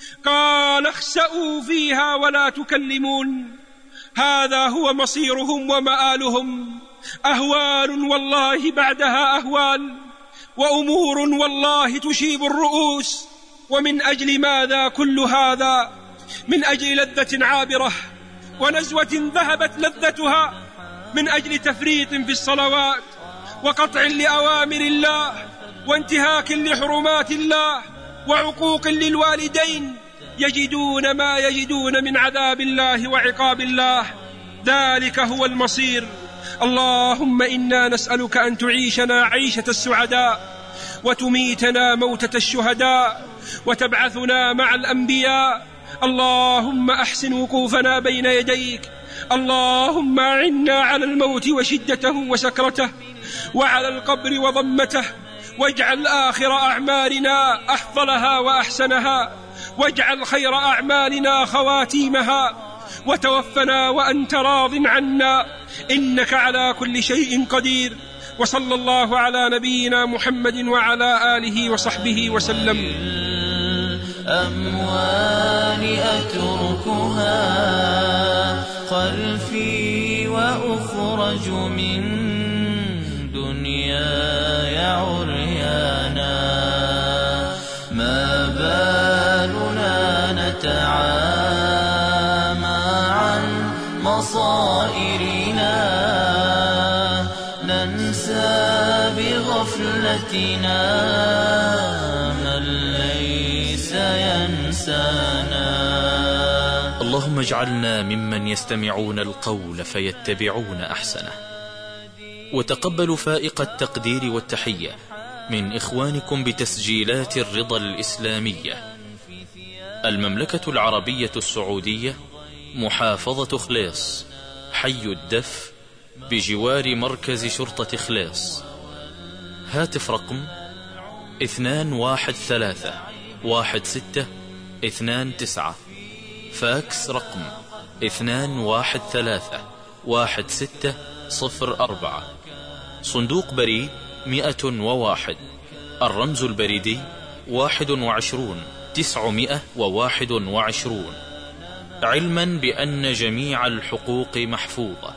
قال اخسأوا فيها ولا تكلمون. هذا هو مصيرهم ومآلهم، أهوال والله بعدها أهوال، وأمور والله تشيب الرؤوس. ومن أجل ماذا كل هذا؟ من أجل لذة عابرة ونزوة ذهبت لذتها، من أجل تفريط في الصلوات، وقطع لأوامر الله، وانتهاك لحرمات الله، وعقوق للوالدين. يجدون ما يجدون من عذاب الله وعقاب الله. ذلك هو المصير. اللهم إنا نسألك أن تعيشنا عيشة السعداء، وتميتنا موتة الشهداء، وتبعثنا مع الأنبياء. اللهم أحسن وقوفنا بين يديك. اللهم أعنا على الموت وشدته وسكرته، وعلى القبر وضمته، واجعل آخر أعمالنا أفضلها وأحسنها، واجعل خير أعمالنا خواتيمها، وتوفنا وأنت راض عنا، إنك على كل شيء قدير. وصلى الله على نبينا محمد وعلى آله وصحبه وسلم. الأموال أتركها خلفي وأخرج من دنياي عريانا، ما بالنا نتعامى عن مصائرنا، ننسى بغفلتنا من ليس ينسانا. اللهم اجعلنا ممن يستمعون القول فيتبعون أحسنه. وتقبلوا فائق التقدير والتحية من إخوانكم بتسجيلات الرضا الإسلامية، المملكة العربية السعودية، محافظة خليص، حي الدف، بجوار مركز شرطة خليص. هاتف رقم اثنان واحد ثلاثة واحد ستة اثنان تسعة، فاكس رقم اثنان واحد ثلاثة واحد ستة صفر أربعة، صندوق بريد مئة وواحد، الرمز البريدي واحد وعشرون تسعمائة وواحد وعشرون، علما بأن جميع الحقوق محفوظة.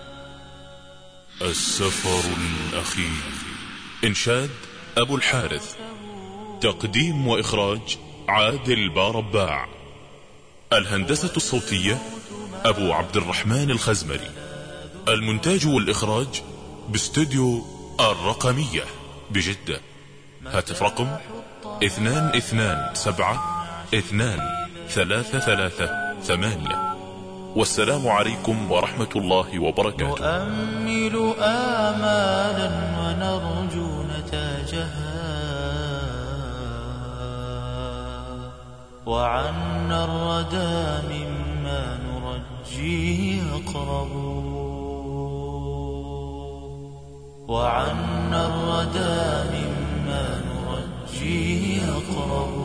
السفر الأخير، إنشاد أبو الحارث، تقديم وإخراج عادل بارباع، الهندسة الصوتية أبو عبد الرحمن الخزمري، المونتاج والإخراج باستوديو الرقمية بجدة. هاتف رقم اثنان اثنان سبعة اثنان ثلاثة ثلاثة ثمانية. والسلام عليكم ورحمة الله وبركاته. نؤمل آمالا ونرجو نتاجها، وعنا الردى مما نرجيه أقرب، وعنا الردى مما نرجيه أقرب،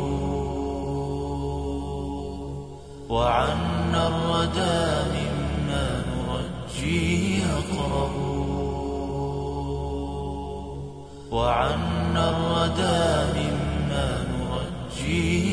وعنا الردى مما نرجيه أقرب، وعنا الردى مما نرجيه